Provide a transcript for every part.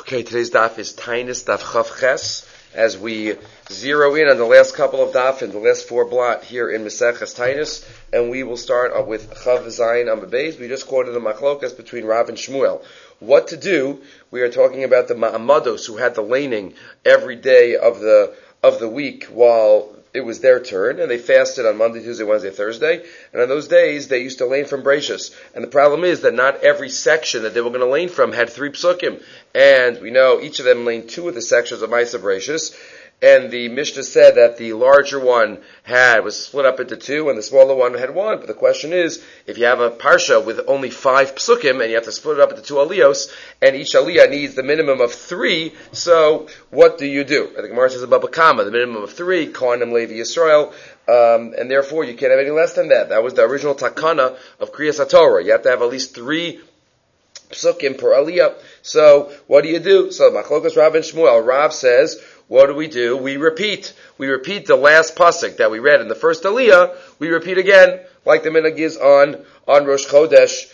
Okay, today's daf is Tainis Daf Chav Ches, as we zero in on the last couple of daf and the last four blot here in Maseches Tainis, and we will start with Chav Zayin Amud Beis. We just quoted the machlokas between Rav and Shmuel. What to do? We are talking about the Ma'amados who had the laning every day of the week while it was their turn, and they fasted on Monday, Tuesday, Wednesday, Thursday, and on those days they used to lane from Bereishis. And the problem is that not every section that they were going to lane from had 3 psukim, and we know each of them laned 2 of the sections of Ma'aseh Bereishis, and the Mishnah said that the larger one was split up into 2, and the smaller one had 1. But the question is, if you have a parsha with only 5 psukim, and you have to split it up into 2 aliyos, and each aliyah needs the minimum of 3, so what do you do? The Gemara says about Baba the minimum of 3, Kohanim, Levi, Yisrael, and therefore you can't have any less than that. That was the original takana of Kriyas HaTorah. You have to have at least 3 psukim per aliyah. So what do you do? So Machlokas Rav and Shmuel. Rav says, what do? We repeat. We repeat the last pasuk that we read in the first aliyah. We repeat again, like the minhag is on Rosh Chodesh,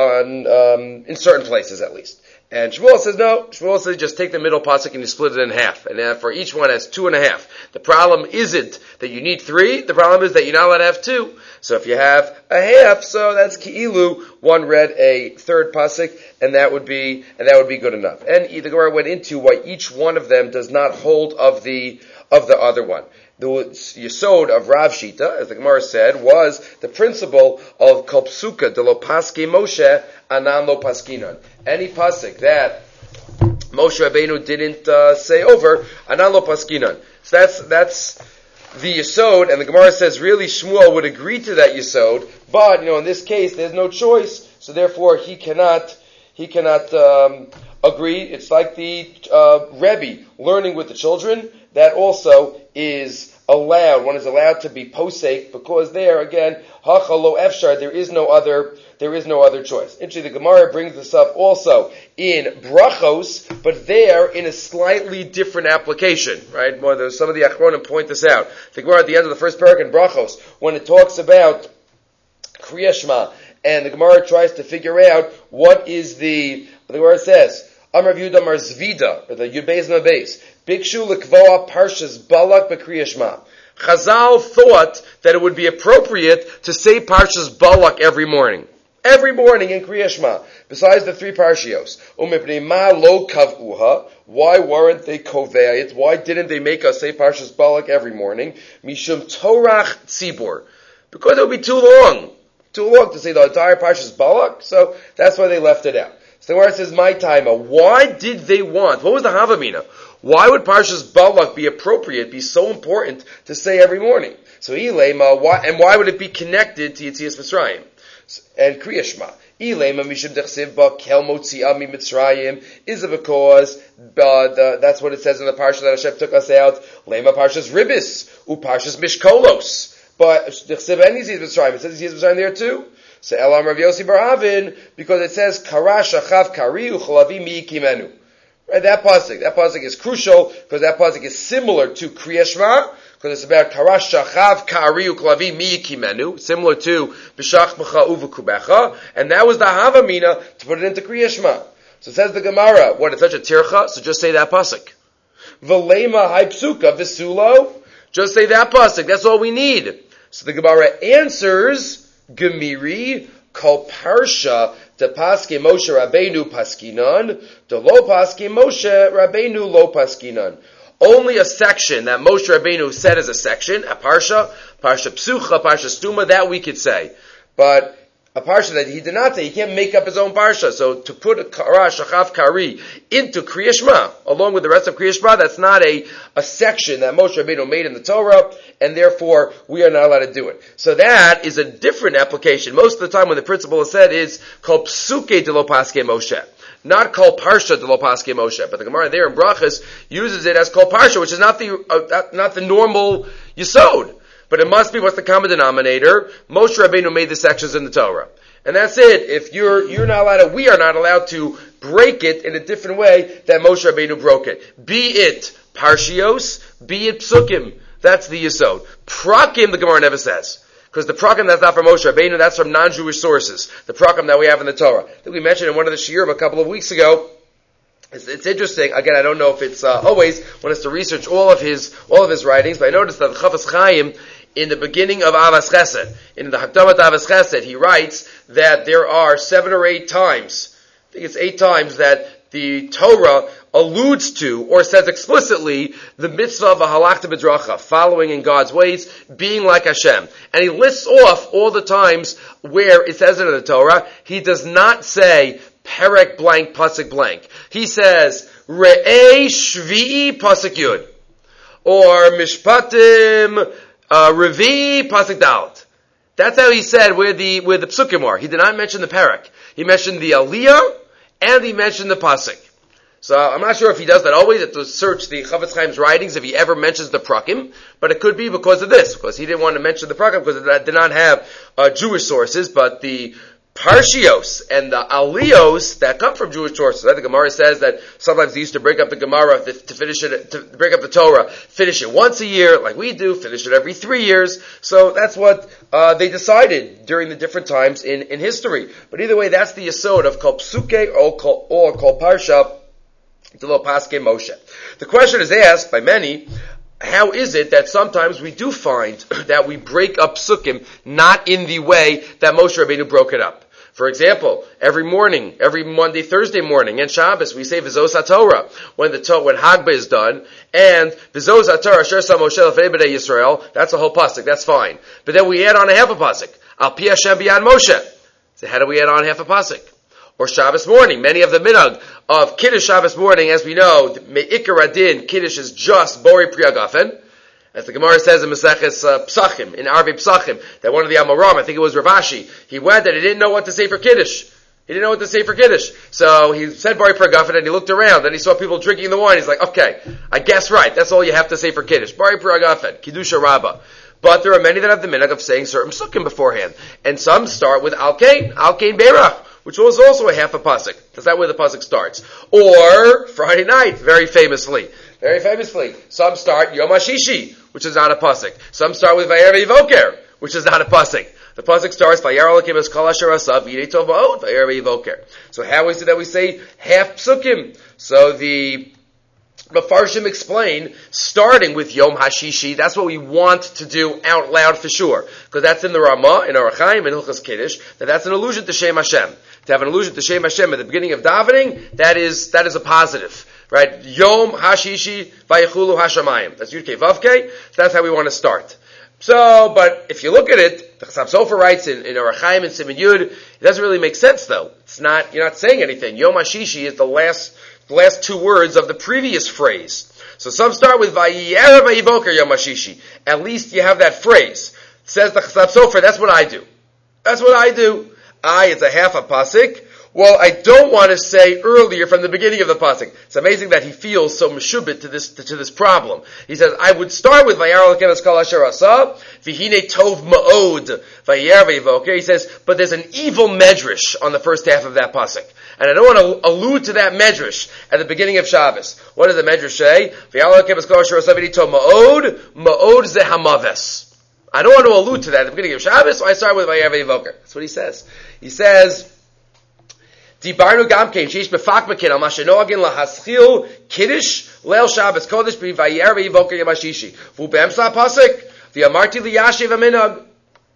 in certain places at least. And Shmuel says no. Shmuel says just take the middle pasuk and you split it in half. And for each one has 2.5. The problem isn't that you need 3. The problem is that you're not allowed to have 2. So if you have a half, so that's ki'ilu. One read a third pasuk, and that would be good enough. And the Gemara went into why each one of them does not hold of the other one. The yesod of Rav Shita, as the Gemara said, was the principle of kol psuka de lo paske Moshe anan lo paskinan. Any pasuk that Moshe Rabbeinu didn't say over, anan lo paskinan. So that's the yesod, and the Gemara says really Shmuel would agree to that yesod, but in this case there's no choice, so therefore he cannot agree. It's like the Rebbe learning with the children. That also is allowed. One is allowed to be posek because there again, hacha lo efshar. There is no other choice. Actually, the Gemara brings this up also in brachos, but there in a slightly different application. Right? Some of the achronim point this out. The Gemara at the end of the first parak in brachos, when it talks about Kriya Shema, and the Gemara tries to figure out what is the Gemara says. Amar Yehuda Amar Zvida, or the Yud Beis and Beis. Bikshu lekvoa parshas balak b'Kriya Shema. Chazal thought that it would be appropriate to say parshas balak every morning. Every morning in Kriya Shema, besides the 3 parshios. Umipnei ma lo kavuha. Why weren't they kovei it? Why didn't they make us say parshas balak every morning? Mishum torach tzibur. Because it would be too long to say the entire parshas balak. So that's why they left it out. So the Gemara says, my timer, why did they want? What was the Havamina? Why would Parshas Balak be appropriate, be so important to say every morning? So Ilema, why would it be connected to Yetzias Mitzrayim and Kriya Shema? Ilema mishum dechsiv ba kel motziah mi Mitzrayim. Is it because that's what it says in the parsha that Hashem took us out? Lema Parshas Ribis u Parshas Mishkolos. But dechsiv and Yetzias Mitzrayim. It says Yetzias Mitzrayim there too. So Elam Rav Yossi Bar Avin, because it says Karash Achav Kari Uchalavi Mi Kimenu. Right, that pasuk is crucial because that pasuk is similar to Kriya Shema because it's about Karash Achav Kari Uchalavi Mi Kimenu, similar to B'Shach B'cha Uvukubecha, and that was the Havamina to put it into Kriya Shema. So it says the Gemara, what, it's such a tircha? So just say that pasuk. V'leima Haipsuka V'sulo. Just say that pasuk. That's all we need. So the Gemara answers. Gemiri kol parsha de paske Moshe Rabbeinu paskinan de lo paske Moshe Rabbeinu lo paskinan. Only a section that Moshe Rabbeinu said as a section, a parsha psucha, parsha stuma, that we could say. But a parsha that he did not say, he can't make up his own parsha. So to put a Karash Achav Kari into Kriya Shema, along with the rest of Kriya Shema, that's not a section that Moshe Rabbeinu made in the Torah, and therefore we are not allowed to do it. So that is a different application. Most of the time when the principle is said is called Psuke de lo Paske Moshe. Not called Parsha de lo Paske Moshe. But the Gemara there in Brachas uses it as called Parsha, which is not the normal Yesod. But it must be what's the common denominator. Moshe Rabbeinu made the sections in the Torah. And that's it. If you're not allowed to, we are not allowed to break it in a different way that Moshe Rabbeinu broke it. Be it Parshios, be it Psukim. That's the Yesod. Prakim, the Gemara never says. Because the Prakim that's not from Moshe Rabbeinu, that's from non-Jewish sources. The Prakim that we have in the Torah. I think we mentioned in one of the Shiurim a couple of weeks ago It's interesting. Again, I don't know if it's always one has to research all of his writings, but I noticed that Chafetz Chaim, in the beginning of Avas Chesed, in the Hakdamat Avas Chesed, he writes that there are 7 or 8 times, I think it's 8 times, that the Torah alludes to or says explicitly the mitzvah of a halakha b'dracha, following in God's ways, being like Hashem. And he lists off all the times where it says it in the Torah. He does not say perek blank pasuk blank. He says re'ei shvi'i pasuk yud, or mishpatim revi pasuk dalet. That's how he said where the psukim are. He did not mention the perek. He mentioned the aliyah and he mentioned the pasuk. So I'm not sure if he does that always. You have to search the Chafetz Chaim's writings if he ever mentions the prakim, but it could be because of this, because he didn't want to mention the prakim because it did not have Jewish sources, but the Parshios and the Aliyos that come from Jewish sources. The Gemara says that sometimes they used to break up the Gemara to finish it, to break up the Torah, finish it once a year, like we do, finish it every 3 years. So that's what they decided during the different times in history. But either way, that's the yesod of Kol Psuke or Kol Parsha D'lo Paske Moshe. The question is asked by many, how is it that sometimes we do find that we break up psukim not in the way that Moshe Rabbeinu broke it up? For example, every morning, every Monday, Thursday morning, and Shabbos, we say V'zos HaTorah when Hagbah is done, and V'zos HaTorah Asher Sa Moshe L'fnei Bnei Yisrael. That's a whole pasuk. That's fine. But then we add on a half a pasuk. Al Pi Hashem B'Yad Moshe. So how do we add on half a pasuk? Or Shabbos morning. Many of the minhag of Kiddush Shabbos morning, as we know, Me'ikar Adin, Kiddush is just Bori Priyagafen. As the Gemara says in Maseches Psachim, in Arvei Psachim, that one of the Amoram, I think it was Rav Ashi, he went and he didn't know what to say for Kiddush. He didn't know what to say for Kiddush. So he said Bori Priyagafen and he looked around and he saw people drinking the wine. He's like, okay, I guess right. That's all you have to say for Kiddush. Bori Priyagafen, Kiddusha Rabbah. But there are many that have the minhag of saying certain psukim beforehand. And some start with Al-Kain Beirach, which was also a half a pasuk. That's not where the pasuk starts. Or Friday night, very famously, some start Yom HaShishi, which is not a pasuk. Some start with Vayera V'Yivoker, which is not a pasuk. The pasuk starts Vayera Elokim es kol asher asa v'yidei tov ba'od Vayera V'Yivoker. So how is it that we say half psukim? So the Mefarshim explain, starting with Yom HaShishi, that's what we want to do out loud for sure. Because that's in the Ramah, in Orach Chaim, in Hilchos Kiddush, that's an allusion to Shem Hashem. To have an allusion to Shem Hashem at the beginning of davening, that is a positive. Right? Yom HaShishi Vayechulu Hashamayim. That's Yud Kei Vav Kei. So that's how we want to start. So, but if you look at it, the Chassam Sofer writes in Orach Chaim and Siman Yud, it doesn't really make sense though. You're not saying anything. Yom HaShishi is the last 2 words of the previous phrase. So some start with Vayera V'Yivoker Yom HaShishi. At least you have that phrase. Says the Chassam Sofer, that's what I do. It's a half a pasuk. Well, I don't want to say earlier from the beginning of the pasuk. It's amazing that he feels so meshubit to this problem. He says, I would start with Vayera Elokim es kol asher asa v'hinei tov ma'od Vayera V'Yivoker. He says, but there's an evil medrash on the first half of that pasuk. And I don't want to allude to that medrash at the beginning of Shabbos. What does the medrash say? Vayera Elokim es kol asher asa v'hinei tov ma'od ze hamaves. I don't want to allude to that at the beginning of Shabbos, so I start with Vayera V'Yivoker. That's what he says. He says, Dibarnu gamkein sheish befakmakin al mashenoagin lahaschil kiddush leil Shabbos kodesh b'Vayera V'Yivoker Yom HaShishi v'u be'emsa pasuk v'yamarti liyashiv aminag.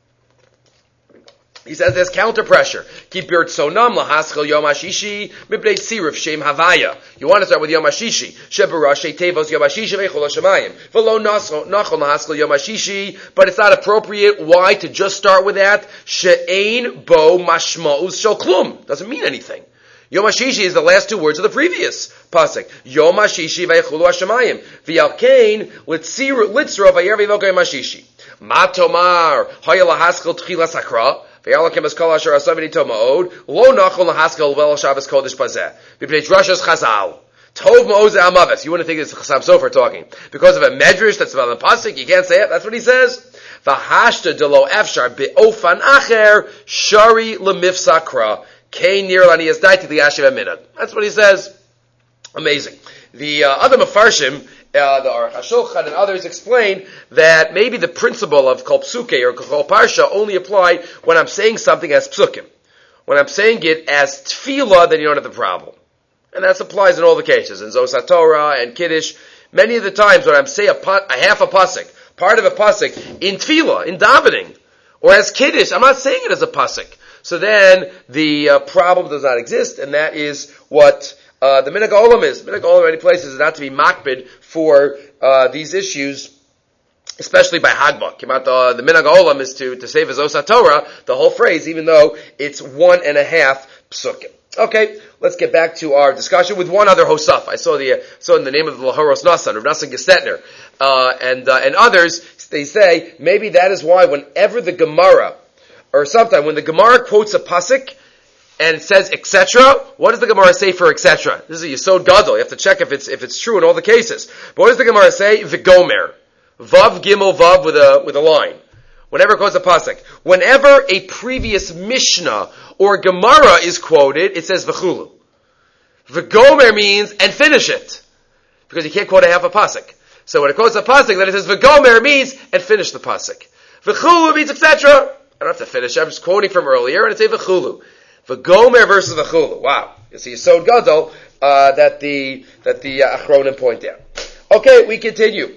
He says there's counter pressure. Keep your tzonam lahaschil Yom HaShishi mibnei tziruf shem havaya. You want to start with Yom HaShishi. Shebarash tevos Yom HaShishi v'echol hashamayim v'lo nachol lahaschil Yom HaShishi. But it's not appropriate. Why to just start with that? She'ein bo mashma'us shel klum. Doesn't mean anything. Yom HaShishi is the last 2 words of the previous pasuk. Yom HaShishi v'echulu hashamayim v'yalkein litzro v'yer v'yivoker Yom HaShishi. Ma tomar haya lahaschil tchilas hakra. Lo nachol lahaskel vel Shabbos kodesh bazeh. B'pnei drashas chazal. Tov ma'oz amaves. You wouldn't think it's Chassam Sofer talking. Because of a medrash that's about the pasuk, you can't say it. That's what he says. V'hashta delo efshar be'ofan acher shari lemifsakra kein nir laniyas daiti liyashiv aminag. That's what he says. Amazing. The other Mefarshim, the Aruch HaShulchan and others explain that maybe the principle of Kol Psuke or Kol Parsha only apply when I'm saying something as psukim. When I'm saying it as tefillah, then you don't have the problem. And that applies in all the cases, in Zos HaTorah and Kiddush. Many of the times when I'm saying a half a pasuk, part of a pasuk, in tefillah, in davening, or as Kiddush, I'm not saying it as a pasuk. So then the problem does not exist, and that is what the minhag olam is. Minhag olam in many places is not to be makbid for these issues, especially by Hagbah. The minhag olam is to say Zos HaTorah, the whole phrase, even though it's 1.5 psukim. Okay, let's get back to our discussion with one other Hosaf. I saw in the name of the Laharos Nassan, Rav Nassan Gestetner, and others, they say, maybe that is why whenever the Gemara, or sometime when the Gemara quotes a pasuk, and it says, etc., what does the Gemara say for etc.? This is a Yesod Gadol. You have to check if it's true in all the cases. But what does the Gemara say? V'gomer. Vav Gimel Vav with a line. Whenever it quotes a pasuk. Whenever a previous Mishnah or Gemara is quoted, it says v'chulu. V'gomer means, and finish it. Because you can't quote a half a pasuk. So when it quotes a pasuk, then it says v'gomer means, and finish the pasuk. V'chulu means etc. I don't have to finish. I'm just quoting from earlier, and it says v'chulu. V'gomer versus v'chulu. Wow. You see, Yesod Gadol, that the Achronim point out. Okay, we continue.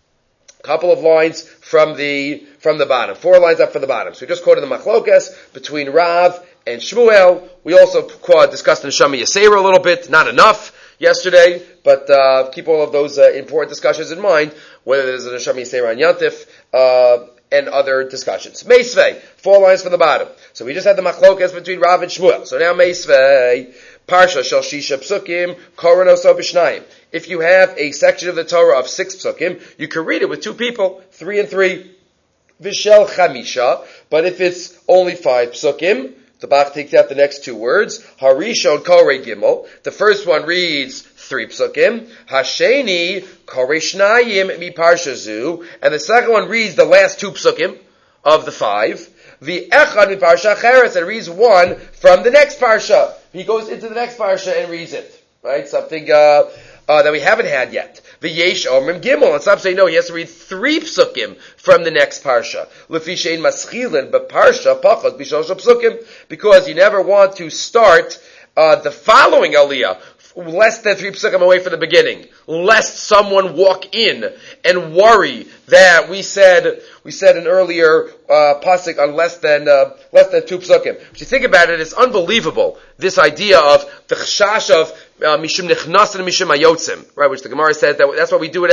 Couple of lines from the bottom. 4 lines up from the bottom. So we just quoted the Machlokas between Rav and Shmuel. We also discussed in Shema Yisera a little bit. Not enough yesterday, but keep all of those important discussions in mind, whether there's a Shema Yisera and Yantif, and other discussions. Meisvei, 4 lines from the bottom. So we just had the Machlokas between Rav and Shmuel. So now Meisvei, Parsha Shel Shisha Psukim, Koran Oso B'Shnayim. If you have a section of the Torah of 6 psukim, you can read it with 2 people, 3 and 3. Vishel Chamisha, but if it's only 5 psukim, the Bach takes out the next 2 words. Harishon Korei Gimel. The first one reads 3 psukim. Hasheni Korei Shnayim Mi Parsha Zu. And the second one reads the last 2 psukim of the 5. The Echad Mi Parsha Cheres, and reads 1 from the next parsha. He goes into the next parsha and reads it. Right? Something that we haven't had yet. V'yesh omrim gimel. And some say, no, he has to read 3 psukim from the next parsha. Lefi shein maschilin b'parsha pachos b'shosha psukim. Because you never want to start the following aliyah less than 3 psukim away from the beginning, lest someone walk in and worry that we said an earlier pasuk on less than 2 psukim. If you think about it, it's unbelievable, this idea of the chashash of mishum nechnas and mishum hayotzim, right? Which the Gemara says that's why we do it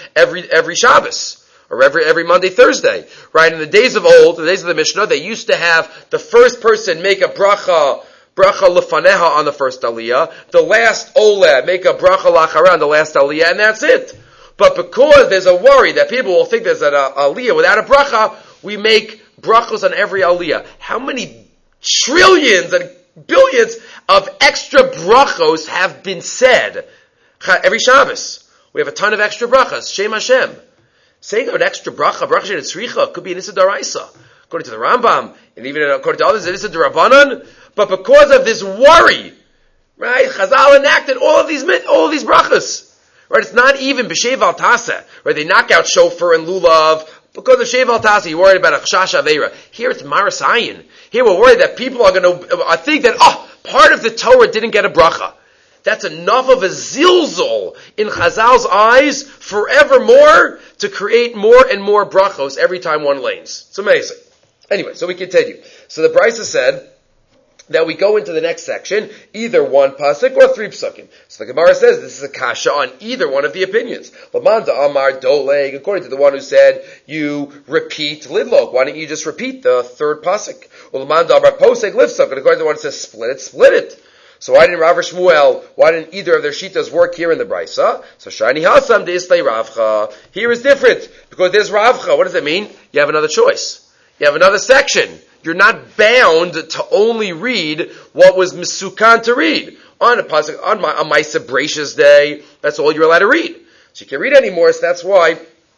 every Shabbos, or every Monday, Thursday, right? In the days of old, the days of the Mishnah, they used to have the first person make a bracha lefaneha on the first aliyah, the last oleh make a bracha lachara on the last aliyah, and that's it. But because there's a worry that people will think there's an aliyah without a bracha, we make brachos on every aliyah. How many trillions and billions of extra brachos have been said every Shabbos? We have a ton of extra brachas. Shem Hashem. Saying an extra bracha she'en tzricha, could be an issa d'oraisa. According to the Rambam, and even according to others, it is a d'Rabbanan. But because of this worry, right, Chazal enacted all of these brachas. Right, it's not even b'shev al tasa, right? They knock out shofar and lulav because of shev al tasa. You're worried about a chash aveira. Here it's maras ayin. Here we're worried that people are going to think that part of the Torah didn't get a bracha. That's enough of a zilzol in Chazal's eyes forevermore to create more and more brachos every time one lanes. It's amazing. Anyway, so we continue. So the Brisa said that we go into the next section, either 1 pasuk or 3 psukim. So the Gemara says this is a kasha on either one of the opinions. Lamanda Amar Doleg, according to the one who said you repeat lidlog. Why don't you just repeat the 3rd pasuk? Lamanda Amar Poseg Livsok, and according to the one who says split it. So why didn't Rav or Shmuel, why didn't either of their shitas work here in the Brisa? So Shani Hasam De'Islei Ravcha. Here is different, because there's Ravcha. What does that mean? You have another choice. You have another section. You're not bound to only read what was Misukan to read. On a pasuk, on Maisa Brachos day, that's all you're allowed to read. So you can't read anymore, so that's why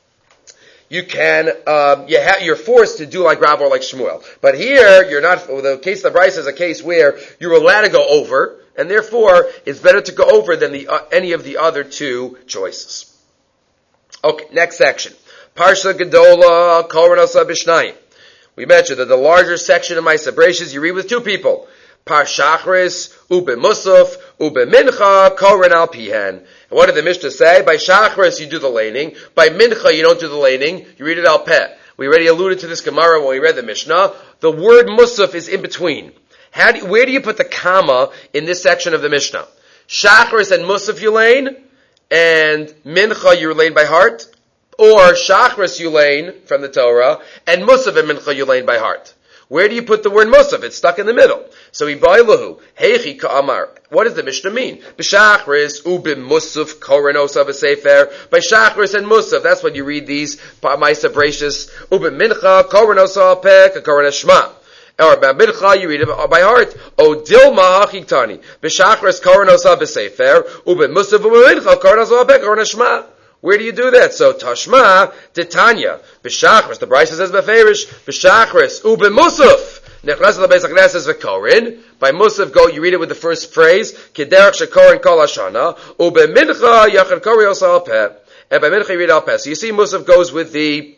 you can, you're forced to do like Rav or like Shmuel. But here, you're not, the case of the Brisa is a case where you're allowed to go over, and therefore, it's better to go over than any of the other 2 choices. Okay, next section. Parsha Gedola, Koran Osa B'Shnayim. We mentioned that the larger section of Maisa Brachos you read with 2 people. Par Shachris, Ube Musaf, ube mincha koren al pihen. And what did the Mishnah say? By shachris you do the laning. By mincha you don't do the laning. You read it al peh. We already alluded to this Gemara when we read the Mishnah. The word musaf is in between. Where do you put the comma in this section of the Mishnah? Shachris and musaf you lane, and mincha you lane by heart, or shachris you lane from the Torah, and musaf and mincha you lane by heart. Where do you put the word musaf? It's stuck in the middle. So ibailahu heichi ka'amar. What does the Mishnah mean? B'shachris ubim musaf korenos of a sefer. By shachris and musaf, that's when you read these ma'isa bracious ubim mincha korenos al peh korenos shma. Or by mincha you read it by heart. O dilma hachitani b'shachris korenos al sefer ubim musaf ubim mincha korenos al peh korenos shma. Where do you do that? So Tashma Titania B'Shachris. The Brisa says B'Ferish B'Shachris U'B'Musaf Nechnas LaBeis HaKnesses V'Korin. By Musaf go. You read it with the first phrase Kederach Shekorin Kol Hashana U'B'Mincha Yachad Kori Osal Peh. And by Mincha you read Al Peh. So you see Musaf goes with the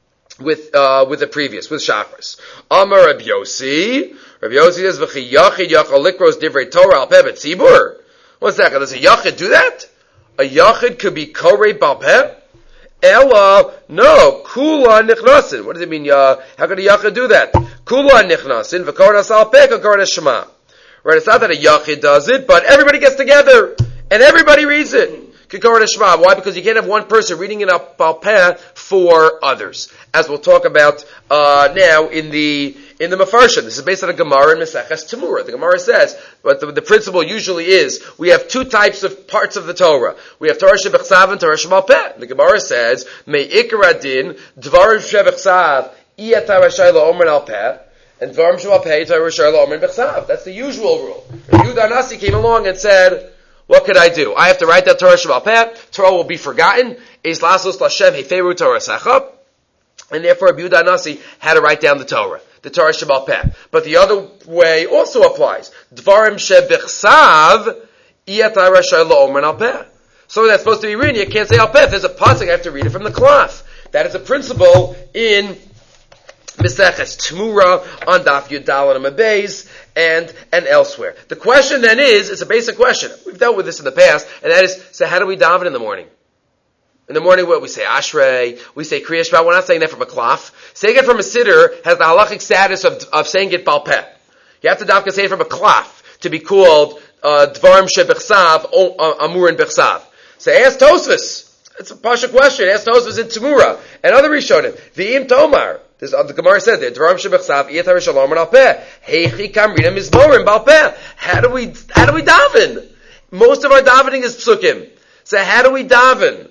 previous with Shachris. Amar Rabbi Yossi. Rabbi Yossi says V'Chi Yachid Yachal Likros Divrei Torah Al Peh B'Tzibur. What's that? Does a Yachid do that? A yachid could be korei bal peh? Ella, no, kula nichnasin. What does it mean? How could a yachid do that? Kula nichnasin, v'kornas al peh, v'kornas shema. Right, it's not that a yachid does it, but everybody gets together, and everybody reads it. Kornas shema. Why? Because you can't have one person reading it up bal peh for others. As we'll talk about, now in the Mefarshim. This is based on a Gemara in Maseches Tamura. The Gemara says, but the principle usually is, we have two types of parts of the Torah. We have Torah Shebechsav and Torah Shebal Peh. The Gemara says, Me'ikar adin, Dvarim Shebechsav, Iyat Torah Omer al Peh, and Dvarim Shebal Peh, Torah Omer Bechsav. That's the usual rule. Yehuda Nasi came along and said, what could I do? I have to write that Torah Shebal Peh. Torah will be forgotten. Is Lasos Lashem Heferu Torah Sachab. And therefore, Yehuda Nasi had to write down the Torah. The Torah Shebal Peh. But the other way also applies. Dvarim Shebechsav, Iyat Torah Omer al Peh. So that's supposed to be written. You can't say al Peh. If there's a pasuk, I have to read it from the cloth. That is a principle in Maseches Tamura on Daf Yud Daled Amud Beis and elsewhere. The question then is, it's a basic question. We've dealt with this in the past, and that is, so how do we daven in the morning? In the morning, what we say, Ashrei, we say Kriya Shema. We're not saying that from a klaf. Saying it from a siddur has the halachic status of saying it bal peh. You have to dafka say it from a klaf to be called Dvarim Shebechsav, Amurin Bechsav. So ask Tosfos. It's a pasha question. Ask Tosfos in Tamura and other Rishonim. V'im Tomar. The Gemara said there, Dvarim Shebechsav, Iyat Torah Shalom al Peh. Heichi Kamrina Mizmorim bal peh. How do we daven? Most of our davening is psukim. So how do we daven?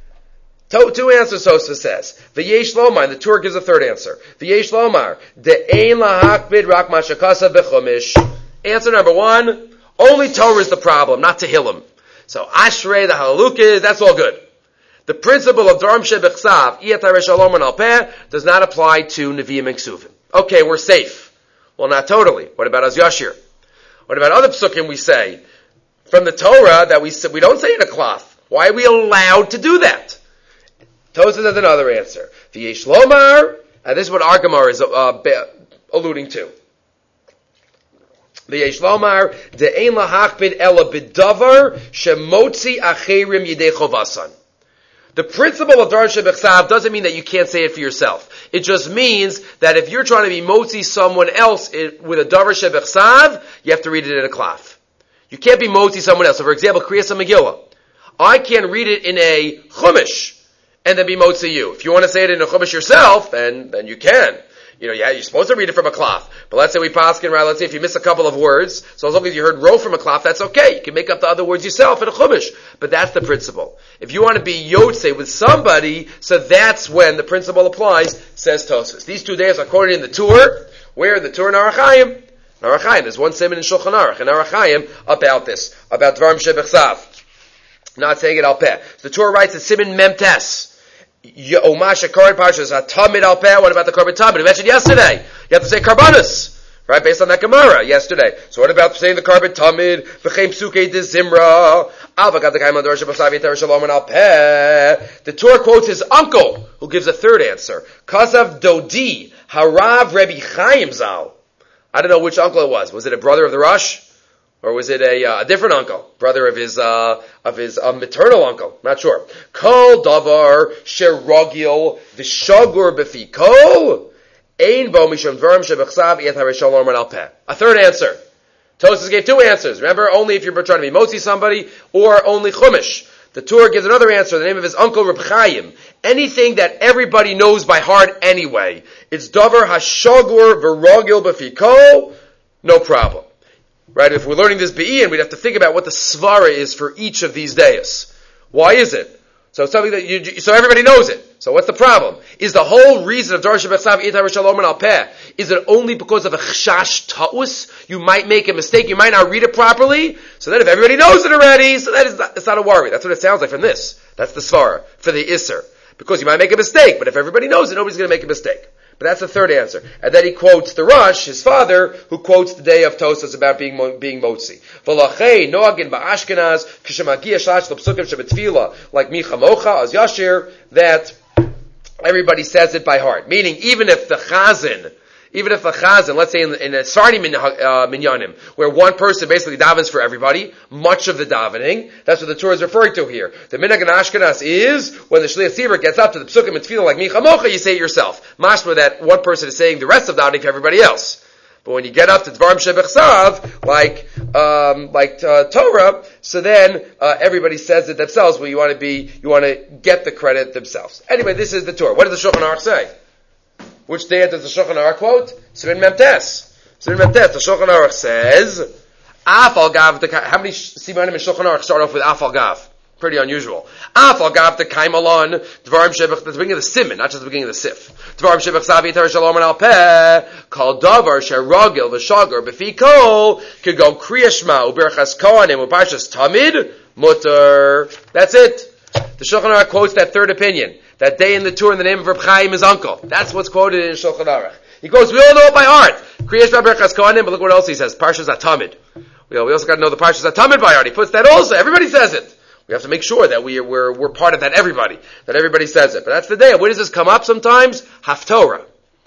Two answers Tosfos says. V'yesh lomar, and the Torah gives a third answer. V'yesh lomar, de'ein lahakbid rak mashakasa b'chumish. Answer number one, only Torah is the problem, not Tehillim. So Ashrei, the Halukah, that's all good. The principle of Dvarim Shebechsav, Iyat Torah Shalom al Peh, does not apply to Nevi'im and Ksuvim. Okay, we're safe. Well, not totally. What about Az Yashir? What about other psukim we say from the Torah that we don't say in a cloth? Why are we allowed to do that? Tosfos has another answer. V'yesh lomar, and this is what our Gemara is alluding to. V'yesh lomar, de'ein lahachbid ela b'davar shemotzi acherim yidei chovasan. The principle of Dvarim Shebechsav doesn't mean that you can't say it for yourself. It just means that if you're trying to be motzi someone else with a Dvarim Shebechsav, you have to read it in a klaf. You can't be motzi someone else. So for example, Kriyas HaMegillah. I can't read it in a chumash and then be motzi you. If you want to say it in a chumash yourself, then you can. You're supposed to read it from a cloth. But let's say we paskin, right? Let's say if you miss a couple of words, so as long as you heard ro from a cloth, that's okay. You can make up the other words yourself in a chumash. But that's the principle. If you want to be yotze with somebody, so that's when the principle applies, says Tosfos. These 2 days are quoted in the Tur. Where? The Tur in Orach Chaim. There's one siman in Shulchan Aruch in Orach Chaim about this, about Dvarim Shebechsav. Not saying it al peh. The Torah writes in Siman Memtes. What about the Korban Tamid? We mentioned yesterday. You have to say Karbanos, right? Based on that Gemara yesterday. So what about saying the Korban Tamid? The Torah quotes his uncle, who gives a third answer. Kasav Dodi Harav Rebbe Chaim Zal. I don't know which uncle it was. Was it a brother of the Rosh? Or was it a different uncle, brother of his maternal uncle? Not sure. Kol davar sheragil v'shagur b'fikol ein bo mishum dvarim shebechsav et harishalom al peh. A third answer. Tosfos gave two answers. Remember, only if you're trying to be motzi somebody, or only chumash. The Torah gives another answer, the name of his uncle Reb Chaim. Anything that everybody knows by heart anyway. It's davar hashagur v'ragil b'fikol, no problem. Right? If we're learning this Be'in, we'd have to think about what the svara is for each of these days. Why is it? So it's something that so everybody knows it. So what's the problem? Is the whole reason of Darash B'Chsav Itar Shalom and Al Peh, is it only because of a chashash ta'us? You might make a mistake, you might not read it properly, so then if everybody knows it already, so it's not a worry. That's what it sounds like from this. That's the svara for the Isser. Because you might make a mistake, but if everybody knows it, nobody's going to make a mistake. But that's the third answer. And then he quotes the Rosh, his father, who quotes the day of Tosfos about being motzi. V'lachei noagin ba'ashkenaz k'shemagia shalash l'psukim shebetfila like micha mocha az yashir, that everybody says it by heart. Meaning, even if the chazan, let's say in a Sardi minyanim, where one person basically davens for everybody, much of the davening, that's what the Torah is referring to here. The minhag in Ashkenaz is, when the Shliach Tzibur gets up to the psukim and tefillah like Micha Mocha, you say it yourself. Mashma that one person is saying the rest of davening for everybody else. But when you get up to Dvarim Shebechsav, like Torah, so then everybody says it themselves. Well, you want to get the credit themselves. Anyway, this is the Torah. What does the Shulchan Aruch say? Which day does the Shulchan Aruch quote? Siman Memtes. The Shulchan Aruch says, Afal Gav, how many Simanim in Shulchan Aruch start off with Afal Gav? Pretty unusual. Afal Gav the Kaimalon, Dvarim Shebech, at the beginning of the Siman, not just the beginning of the Sif. Dvarim Shebech Savi Tar Shalom and Al Peh, Kal Davar Sheragil V'Shagar B'Fikol, could go Kriyashma, Uberchas Kohanim, Upashas Tamid, Mutter. That's it. The Shulchan Aruch quotes that third opinion. That day in the Torah in the name of Reb Chaim, his uncle. That's what's quoted in Shulchan Aruch. He goes, we all know it by heart. Kriyash Berachas Kohanim, but look what else he says. Parshas Atamid. We also got to know the Parshas Atamid by heart. He puts that also. Everybody says it. We have to make sure that we're part of that everybody. That everybody says it. But that's the day. Where does this come up sometimes? Haftorah.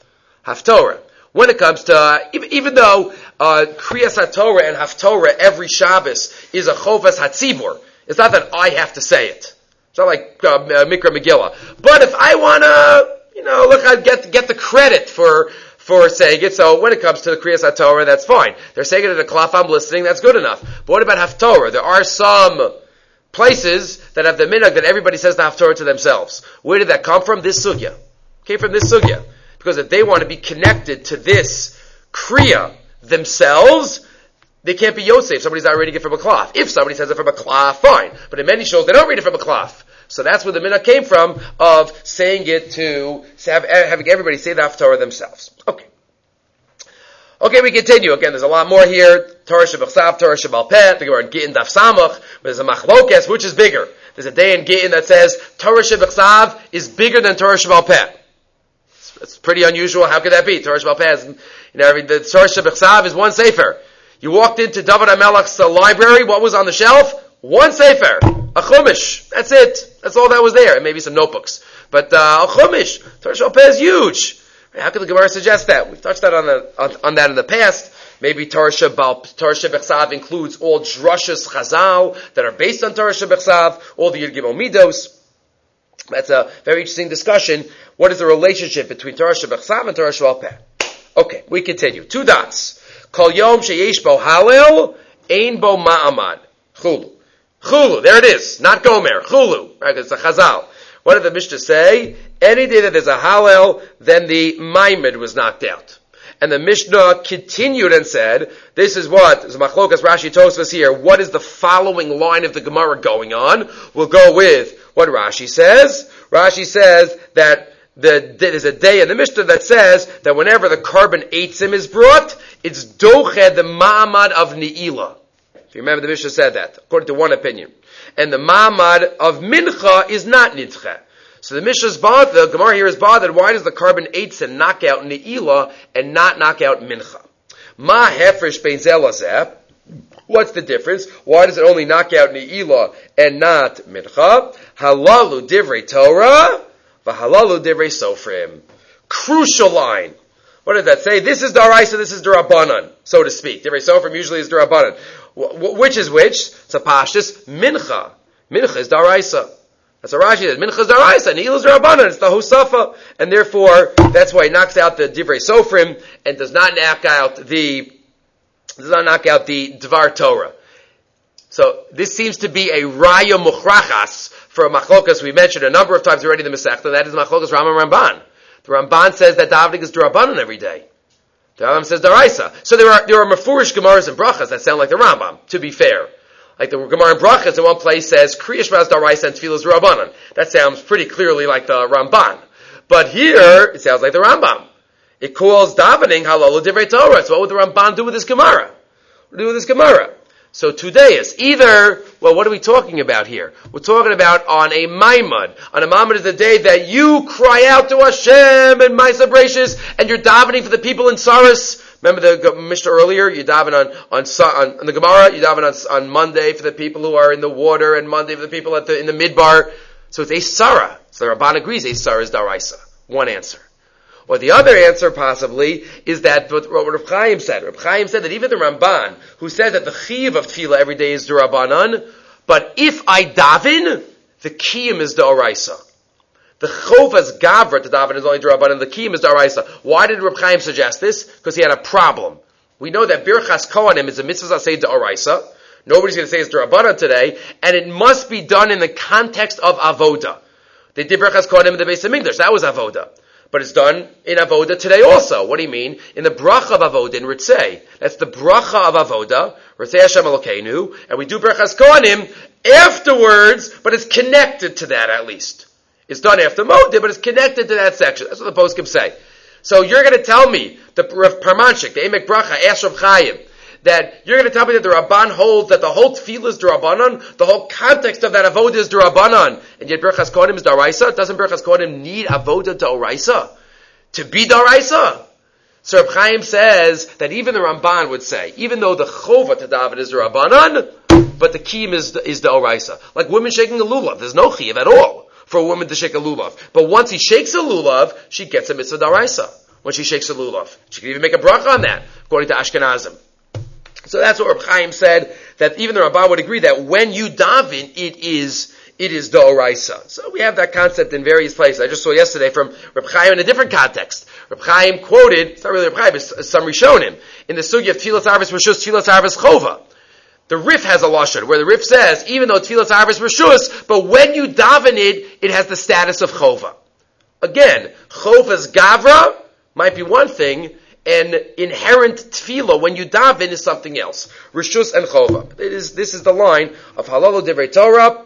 When it comes to, even though Kriyas HaTorah and Haftorah every Shabbos is a Chovas HaTzivur, it's not that I have to say it. It's not like Mikra Megillah. But if I want to, look, I get the credit for saying it. So when it comes to the Kriyas HaTorah, that's fine. They're saying it in a klaf, I'm listening, that's good enough. But what about Haftorah? There are some places that have the minhag that everybody says the Haftorah to themselves. Where did that come from? This sugya. It came from this sugya. Because if they want to be connected to this Kriya themselves, they can't be Yosef. Somebody's not reading it from a klaf. If somebody says it from a klaf, fine. But in many shows, they don't read it from a klaf. So that's where the minhag came from, of saying it having everybody say the Haftorah themselves. Okay, we continue. Again, there's a lot more here. Torah Shebechsav, Torah Shebal Peh. The Gemara in Gittin Daf Samach. There's a machlokes, which is bigger. There's a day in Gittin that says Torah Shebechsav is bigger than Torah Shebal Peh. It's pretty unusual. How could that be? Torah Shebal Peh is, the Torah Shebechsav is one sefer. You walked into David HaMelech's library. What was on the shelf? One sefer. A chumash. That's it. That's all that was there. And maybe some notebooks. But a chumash. Torah Shebal Peh is huge. How could the Gemara suggest that? We've touched that on that in the past. Maybe Torah Shebechsav includes all drushes Chazal that are based on Torah Shebechsav, all the Yud Gimel Midos. That's a very interesting discussion. What is the relationship between Torah Shebechsav and Torah Shebal Peh? Okay, we continue. 2 dots. Kol Yom Sheyesh Bo Halel, Ein Bo Ma'amad. Chulu. There it is. Not Gomer. Chulu. Right, it's a Chazal. What did the Mishnah say? Any day that there's a Hallel, then the Maimed was knocked out. And the Mishnah continued and said, this is what, Machlokas Rashi Tosfos here, what is the following line of the Gemara going on? We'll go with what Rashi says. Rashi says that there's a day in the Mishnah that says that whenever the carbon eitzim is brought, it's doched the ma'amad of Ne'ilah. If you remember, the Mishnah said that, according to one opinion. And the ma'amad of mincha is not nidche. So the Mishnah's bothered, the Gemara here is bothered, why does the carbon eitzim knock out Ne'ilah and not knock out mincha? Ma hefresh bein zeh lazeh. What's the difference? Why does it only knock out Ne'ilah and not mincha? Halalu divrei Torah, v'halalu divrei sofrim. Crucial line. What did that say? This is Daraisa, this is Darabanan, so to speak. Divrei Sofrim usually is Darabanan. Which is which? It's a pashtus mincha. Mincha is daraisa. That's what Rashi says. Mincha is daraisa. Neil is rabbanan. It's the hosafa, and therefore that's why it knocks out the divrei sofrim and does not knock out the dvar Torah. So this seems to be a raya muchrachas for a machlokas we mentioned a number of times already in the Masechta. That is machlokas Rambam Ramban. The Ramban says that davening is d'Rabbanan every day. The Rambam says daraisa. So there are mafurish gemaras and brachas that sound like the Rambam. To be fair, like the Gemara in brachas in one place says kriya shema is daraisa and tefillah is d'Rabbanan. That sounds pretty clearly like the Ramban. But here it sounds like the Rambam. It calls davening halal divrei Torah. So what would the Ramban do with this Gemara? So today is either, well, what are we talking about here? We're talking about on a Maimad. On a Maimad is the day that you cry out to Hashem and Maisa Brachos, and you're davening for the people in Saras. Remember the Mishnah earlier? You daven on the Gemara, you daven on Monday for the people who are in the water, and Monday for the people in the Midbar. So it's a Sarah. So the Ramban agrees a Sarah is Daraisa. One answer. Or the other answer, possibly, is that what Reb Chaim said. Reb Chaim said that even the Ramban, who says that the chiyuv of tefillah every day is d'Rabbanan, but if I daven, the kiyum is d'Oraisa. The chovas gavra to daven is only d'Rabbanan, the kiyum is d'Oraisa. Why did Reb Chaim suggest this? Because he had a problem. We know that Birchas Kohanim is a mitzvah say d'Oraisa. Nobody's going to say it's d'Rabbanan today, and it must be done in the context of avoda. They did Birchas Kohanim in the Beis Hamikdash. That was avoda. But it's done in Avoda today also. What do you mean? In the bracha of Avoda in Ritzei. That's the bracha of Avoda, Ritzei Hashem Elokeinu, and we do Birchas Kohanim afterwards, but it's connected to that at least. It's done after Moed, but it's connected to that section. That's what the poskim say. So you're going to tell me, the Rav Parmanchik, the Emek Bracha, asked Rav Chaim, that you're going to tell me that the Rabban holds that the whole tefillah is d'Rabbanan, the whole context of that avoda is d'Rabbanan, and yet Birchas Kohanim is d'Oraisa? Doesn't Birchas Kohanim need avoda d'Oraisa to be d'Oraisa? So Reb Chaim says that even the Ramban would say, even though the chova to daven is d'Rabbanan, but the kiyum is d'Oraisa. Like women shaking a lulav, there's no chiyuv at all for a woman to shake a lulav. But once he shakes a lulav, she gets a mitzvah d'Oraisa. When she shakes a lulav, she can even make a bracha on that, according to Ashkenazim. So that's what Reb Chaim said, that even the Ramban would agree that when you daven, it is d'Oraisa. So we have that concept in various places. I just saw yesterday from Reb Chaim in a different context. Reb Chaim quoted, it's not really Reb Chaim, it's some Rishonim, in the sugya of Tfilas Arvis Rishus, Tfilas Arvis Chova. The Rif has a lashon, where the Rif says, even though Tfilas Arvis Rishus, but when you daven it, it has the status of Chova. Again, Chova's Gavra might be one thing, and inherent tefillah when you daven is something else. Rishus and chova. This is the line of halalu divrei Torah,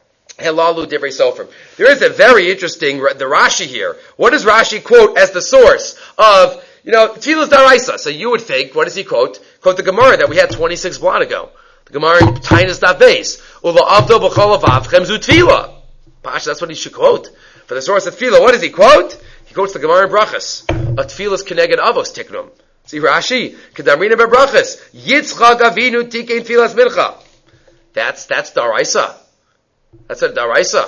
halalu divrei sofrim. There is a very interesting, the Rashi here. What does Rashi quote as the source of, tefillah is daraisa? So you would think, what does he quote? Quote the Gemara that we had 26 blot ago. The Gemara in Tainus Daf Beis. Ula avdo b'chol avavchem zu tefillah. Pasha, that's what he should quote. For the source of tefillah, what does he quote? He quotes the Gemara in Brachas. A tefillas keneged avos tiknum. See Rashi, kedamrina bebrachas. Yitzchak Avinu tikein tefillas mincha. That's daraisa. That's a daraisa.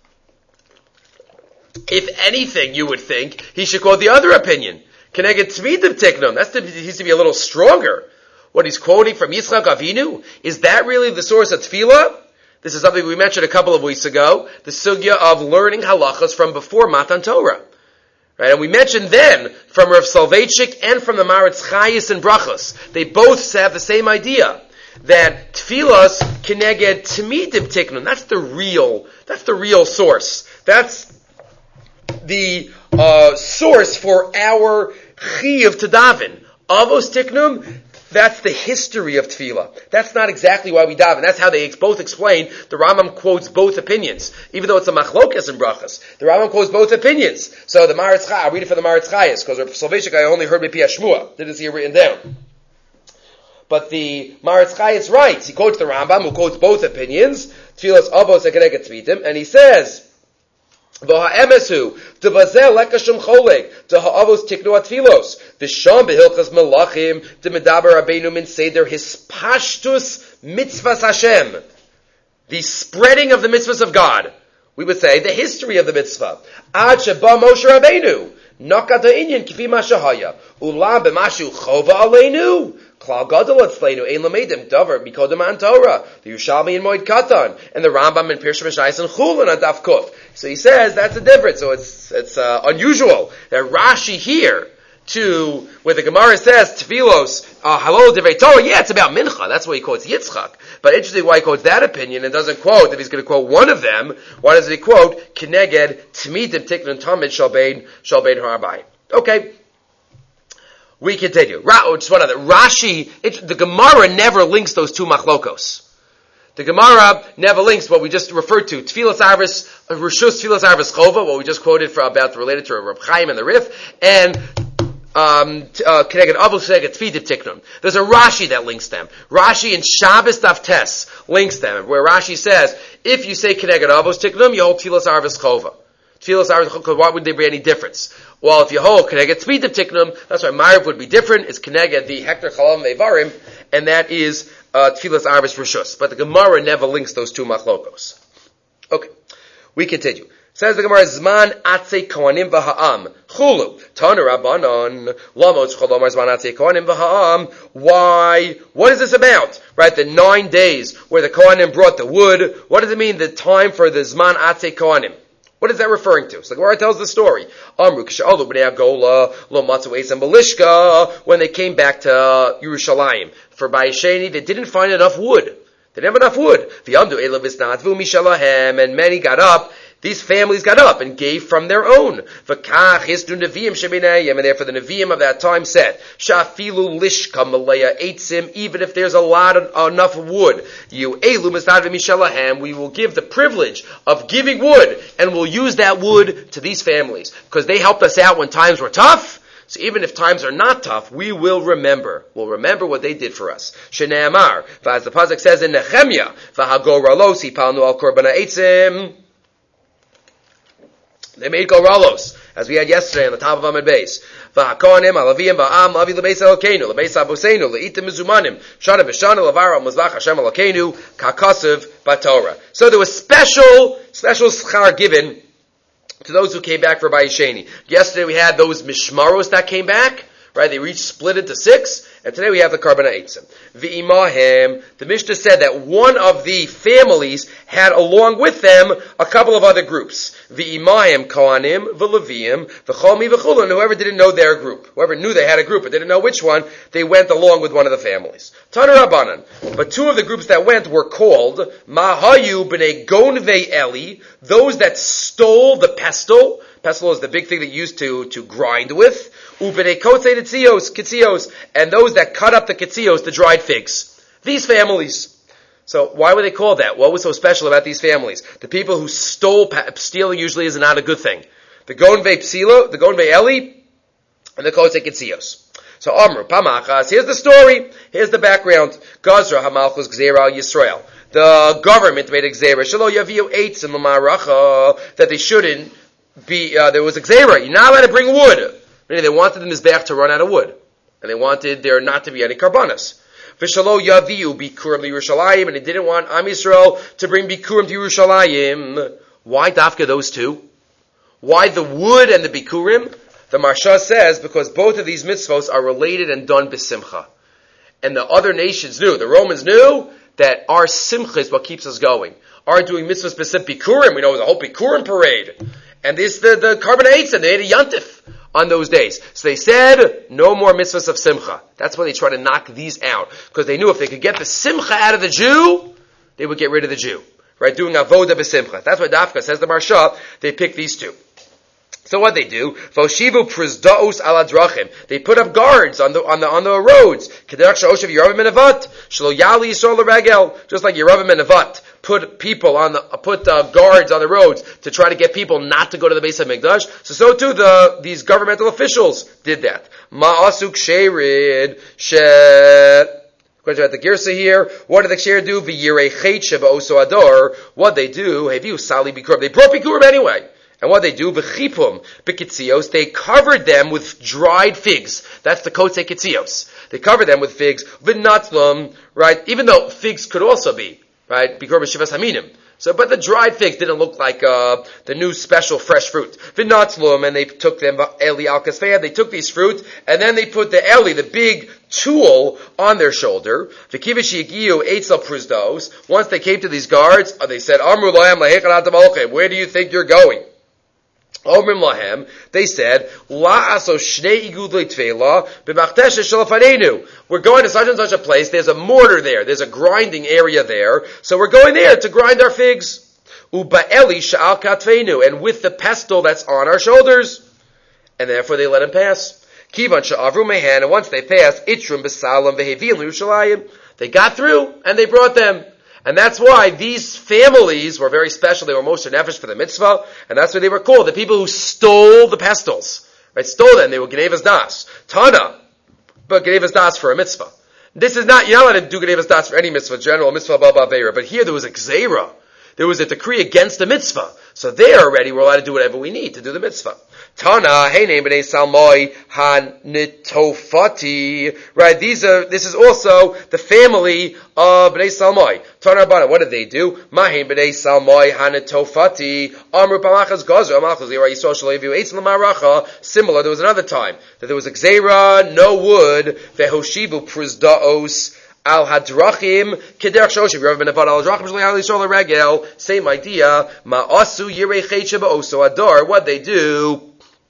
If anything, you would think he should quote the other opinion. Keneged tzmidim tiknum. He needs to be a little stronger. What he's quoting from Yitzchak Avinu, is that really the source of tefillah? This is something we mentioned a couple of weeks ago. The sugya of learning halachas from before Matan Torah. Right, and we mentioned then from Rav Soloveitchik and from the Maritz Chayis and Brachos, they both have the same idea that tefillas keneged tmidim tiknun. That's the real source. That's the source for our chiyuv to daven. Avos tiknum. That's the history of tefillah. That's not exactly why we daven. That's how they both explain. The Rambam quotes both opinions, even though it's a machlokas in brachas. The Rambam quotes both opinions. So the Maritz Chayis, I'll read it for the Maritz Chayis, because Rav Soloveitchik I only heard Pi Shmua. Didn't see it written down. But the Maritz Chayis writes, he quotes the Rambam, who quotes both opinions, tefillas avos ekeneged tzmidim, and he says, V'ha'emesu, t'vazeh lekashum choleg, t'ha'avos tiknu atfilos, v'sham behilchas melachim, t'medaber rabbeinu min seder hispashtus mitzvahs Hashem. The spreading of the mitzvahs of God. We would say the history of the mitzvah. Ad sheba Moshe Rabbeinu, Nakata inyan kifi mashahaya. Ulam b'mashu chova aleinu. Klal gadol atzleinu ein lamedim davar mikodem an Torah. The Yerushalmi in Moed Katan and the Rambam in Pirsha Mishayis and Chulin on Daf Kuf. So he says that's a difference. So it's unusual that Rashi here where the Gemara says Tfilos halol divrei Torah. Yeah, it's about mincha. That's why he quotes Yitzchak. But interesting why he quotes that opinion and doesn't quote, if he's going to quote one of them, why doesn't he quote Kineged Tmidim Tiknun Tamid Shalbein Harabai? Okay. We continue. Just one other. Rashi, the Gemara never links those two machlokos. The Gemara never links what we just referred to. Tfilas Arvis, Rishus Tfilas Arvis Chova, what we just quoted related to Reb Chaim and the Rif, and Kineged Avos Kineged Tfidim Tiknun. There's a Rashi that links them. Rashi in Shabbos Daf Tes links them, where Rashi says, if you say Kineged Avos Tiknun, you hold Tfilas Arvis Chova. Tfilas Arvis Chova, why would there be any difference? Well, if you hold Kineged Tfidim Tiknun, that's why Ma'ariv would be different. It's Kineged the Hektar Chalam Mevarim, and that is Tfilas Arvis Rishus. But the Gemara never links those two machlokos. Okay, we continue. Says the Gemara, Zman Atzei Kohanim V'Ha'am Chulu Tana Rabbanon Lamos Cholomar Zman Atzei Kohanim V'Ha'am. Why? What is this about? Right, the 9 days where the Kohanim brought the wood. What does it mean? The time for the Zman Atzei Kohanim. What is that referring to? So the Gemara tells the story. Amru K'Sha'alu B'nei Agola Lo Matzu Eisem Belishka, when they came back to Yerushalayim for Bayesheni, they didn't find enough wood. They didn't have enough wood. V'yamdu Elav Isnatvu Mishalahem, and many got up. These families got up and gave from their own. V'kach hisdu neviim shebinayim, and therefore the neviim of that time said, Shafilu lishka malaya eitzim, even if there's enough wood, you elu misnadvim mishalahem, we will give the privilege of giving wood, and we'll use that wood to these families, because they helped us out when times were tough. So even if times are not tough, we will remember. We'll remember what they did for us. Shnei Amar, as the pasuk says in Nehemiah, v'hagor ralos hipalnu al korbana eitzim. They made goralos, as we had yesterday on the top of Amud Beis. V'hakonim alaviyim va'am lavi lebeis Elokeinu lebeis Abuseinu leitim mizumanim shana v'shana lavara mizbach Hashem Elokeinu kakasav b'Torah. So there was special schar given to those who came back for Bayesheni. Yesterday we had those mishmaros that came back. Right, they each split into 6, and today we have the Karban Eitzim. V'imahem, the Mishnah said that one of the families had along with them a couple of other groups. V'imahem Kohanim, V'Leviim, V'Chomi, V'Chulun, and whoever didn't know their group, whoever knew they had a group but didn't know which one, they went along with one of the families. Tana Rabbanan, but 2 of the groups that went were called Mahayu B'nei Gonvei Eli, those that stole the pestle. Pestle is the big thing that you used to grind with. Ubene kotze kitzios, and those that cut up the kitzios, the dried figs. These families. So why were they called that? What was so special about these families? The people who stole, stealing usually is not a good thing. The gonvei psilo, the gonvei eli, and the kotze kitzios. So Amru Pamachas, here's the story, here's the background. Gazra Hamalchus Gzeira al Yisrael. The government made a gzeira, Shelo yaviu eitz in l'maracha, that they shouldn't be, there was a gzeira, you're not allowed to bring wood. Meaning they wanted the Mizbeach to run out of wood. And they wanted there not to be any karbanas. V'shalo yaviu bikurim to Yerushalayim, and they didn't want Am Yisrael to bring bikurim to Yerushalayim. Why dafka those two? Why the wood and the bikurim? The Marsha says, because both of these mitzvos are related and done b'simcha. And the other nations knew, the Romans knew, that our simcha is what keeps us going. Our doing mitzvahs specific bikurim, we know the whole bikurim parade. And this, the Karban Eitzim, they had a yantif on those days. So they said, no more mitzvahs of simcha. That's why they try to knock these out. Because they knew if they could get the simcha out of the Jew, they would get rid of the Jew. Right? Doing avoda b'simcha. That's why Dafka says the Marsha, they pick these two. So what they do, Voshivu prizdaos ala drachim. They put up guards on the roads. Kederach sha'oshev Yeravim and Nevat. Shlo yali yisrael l'regel. Just like Yeravim and Nevat put guards on the roads to try to get people not to go to the Beis HaMikdash. So too these governmental officials did that. Ma'asuk sherid Question about the Girsa here. What did the Ksher do? V'yirei chet sheba oso ador. What they do? Heviu sali bikurim. They brought bikurim anyway. And what they do, v'chipum b'kitzios, they covered them with dried figs. That's the kotze kitzios. They covered them with figs, v'natzlum, right? Even though figs could also be, right, bikur b'shivas haminim. So, but the dried figs didn't look like the new special fresh fruit. V'natzlum, and they took them Eli al kasfeya. They took these fruit, and then they put the Eli, the big tool, on their shoulder. V'kivish yigiu eitzel pruzdos. Once they came to these guards, they said, "Amru lahem lahechan atam alchem." Where do you think you're going? Omrim lahem, they said, La aso shnei igud leitvela b'machtesh shalafanenu. We're going to such and such a place. There's a mortar there. There's a grinding area there. So we're going there to grind our figs. Uba'eli sha'al katvenu, and with the pestle that's on our shoulders. And therefore they let him pass. Kivan sha'avru mehan, and once they passed, itrum b'salam v'hevim l'Yerushalayim. They got through and they brought them. And that's why these families were very special. They were Moshe Nefesh for the mitzvah, and that's why they were called. The people who stole the pestles, right? Stole them. They were Genevas Das. Tana, but Genevas Das for a mitzvah. This is not, you're not allowed to do Genevas Das for any mitzvah, general mitzvah, baba veira. But here there was a gzeira. There was a decree against the mitzvah. So there already we're allowed to do whatever we need to do the mitzvah. Tana, hey name b'nei Salmoi hanitofati. Right, this is also the family of b'nei Salmoi. Tana Rabbanan, what did they do? Mahin b'nei Salmoi hanitofati. Amru pamachas gazu, amachas yirah yisrael shaleviu eitz l'maracha. Similar, there was another time that there was a gzeira, no wood, vehoshivu pruzdaos, al hadrachim kederach shoshim. Rav ben Avad al hadrachim shli al yisrael regel. Same idea. Ma'asu yirei chaycha ba'oso adar. What they do?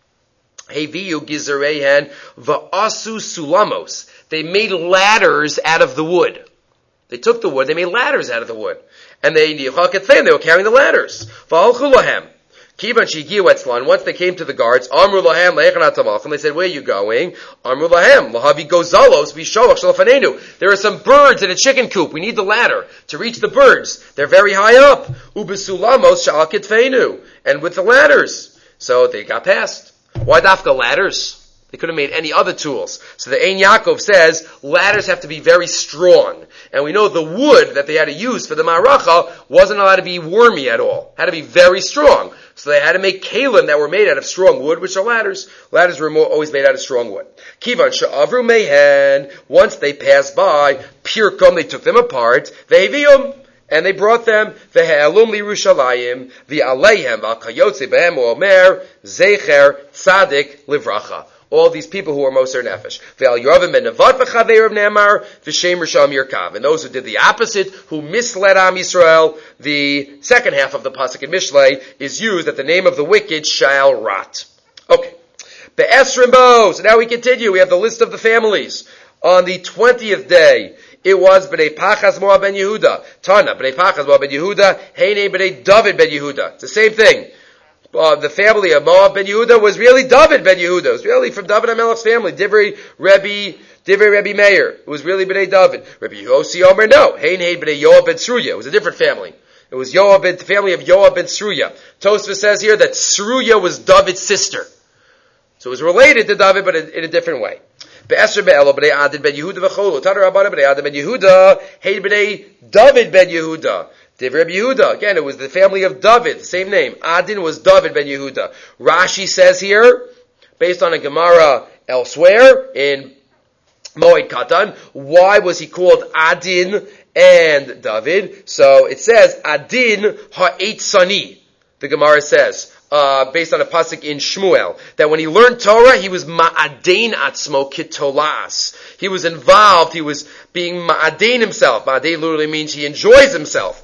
Heviu gizerehen va'asu sulamos. They made ladders out of the wood. They took the wood. They made ladders out of the wood, and they were carrying the ladders. Va'alchu lahem. Kivan shigiu etzlan. Once they came to the guards, Amru lahem le'echan atamalchim. They said, "Where are you going?" Amru lahem lahavi gozalos v'sholach shalafanenu. There are some birds in a chicken coop. We need the ladder to reach the birds. They're very high up. Ubesulamos sha'al kitfeinu. And with the ladders, so they got past. Why dafka ladders? They could have made any other tools. So the Ein Yaakov says ladders have to be very strong. And we know the wood that they had to use for the maracha wasn't allowed to be wormy at all. It had to be very strong. So they had to make kalim that were made out of strong wood, which are ladders. Ladders were always made out of strong wood. Kivan sha'avru mehen. Once they passed by, pirkum, they took them apart. Ve'hevium. And they brought them, v'he'alum l'Yerushalayim, v'aleihem, v'al-kayotze b'hem omer, zecher, tzadik, livracha. All these people who are Moser Nefesh. V'al Yoravim ben Nevat v'chaveir of Ne'amar, v'shem Risham Yerkav. And those who did the opposite, who misled Am Yisrael, the second half of the Pasuk in Mishlei is used that the name of the wicked shall rot. Okay. Be'esrim bo. So now we continue. We have the list of the families. On the 20th day, it was B'nai Pachas Moab ben Yehuda. Tana, B'nai Pachas Moab ben Yehuda. Heine B'nai David ben Yehuda. It's the same thing. The family of Moab ben Yehuda was really David ben Yehuda. It was really from David HaMelech's family. Divrei Rebbe Meir. It was really B'nai David. Rebbe Yossi Omer, no. Heine B'nai Yoav ben Sruya. It was a different family. It was the family of Yoav ben Sruya. Tosfos says here that Sruya was David's sister. So it was related to David, but in a different way. Be'esher be'elo b'nei Adin ben Yehuda v'cholu. Tana Rabbana b'nei Adin ben Yehuda. Hey b'nei David ben Yehuda. Divrei Rebbe Yehuda. Again, it was the family of David. Same name. Adin was David ben Yehuda. Rashi says here, based on a Gemara elsewhere in Moed Katan, why was he called Adin and David? So it says Adin ha'eitzani. The Gemara says, based on a pasuk in Shmuel, that when he learned Torah, he was ma'adein atzmo kitolas. He was involved, he was being ma'adein himself. Ma'adein literally means he enjoys himself.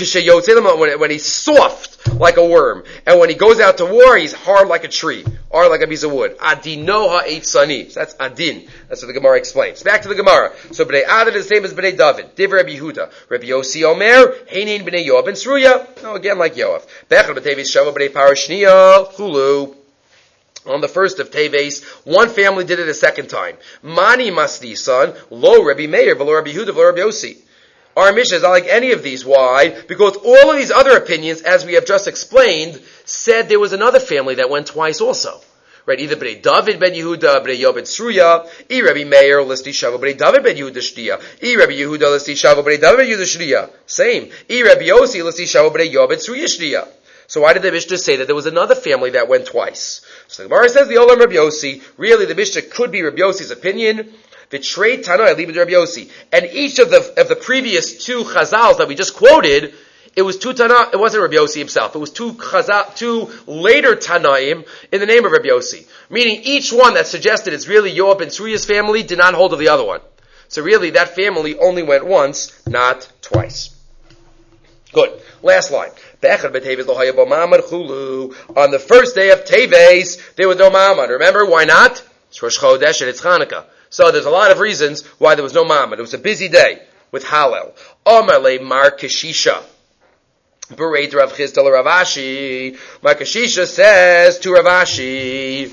When he's soft like a worm. And when he goes out to war, he's hard like a tree. Hard like a piece of wood. Adino ha'eitzani. So that's Adin. That's what the Gemara explains. Back to the Gemara. So B'nai Adin is the same as B'nai David. Divrei Rebbe Yehuda. Rebbe Yossi Omer. Heinin B'nai Yoav ben Sruya. No, again like Yoav. Bechel B'tevis Shava B'nai Parashniya. Hulu. On the first of Teves, one family did it a second time. Mani Masdi son. Lo Rebbe Meir. V'lo Rebbe Yehuda. V'lo Rebbe Yossi. Our Mishnah is not like any of these. Why? Because all of these other opinions, as we have just explained, said there was another family that went twice also. Right? Either B'nai David ben Yehuda, B'nai Yoav ben Sruya, I Rebbe Meir, Listi Shavo, B'nai David ben Yehuda Shtiya, I Rebbe Yehuda, Listi Shavo, B'nai David ben Yehuda Shtiya. Same. I Rebbe Yossi, Listi Shavo, B'nai Yoav ben Sruya Shtiya. So why did the Mishnah say that there was another family that went twice? So the Gemara says the Olam Rebbe Yossi. Really, the Mishnah could be Rebbe Yossi's opinion. The trade Tanoi, I leave it to Rebbe Yossi. And each of the previous two Chazals that we just quoted it was two Tana. It wasn't Rabbi Yossi himself. It was two later Tanaim in the name of Rabbi Yossi. Meaning each one that suggested it's really Yoav and Tzruya's family did not hold of the other one. So really that family only went once, not twice. Good. Last line. On the first day of Teves, there was no Ma'amad. Remember, why not? It's Rosh Chodesh and it's Chanukah. So there's a lot of reasons why there was no Ma'amad. It was a busy day with Hallel. Omerle Mar Keshisha. Bereit Rav Chisda Rav Ashi. Mar Keshisha says to Rav Ashi,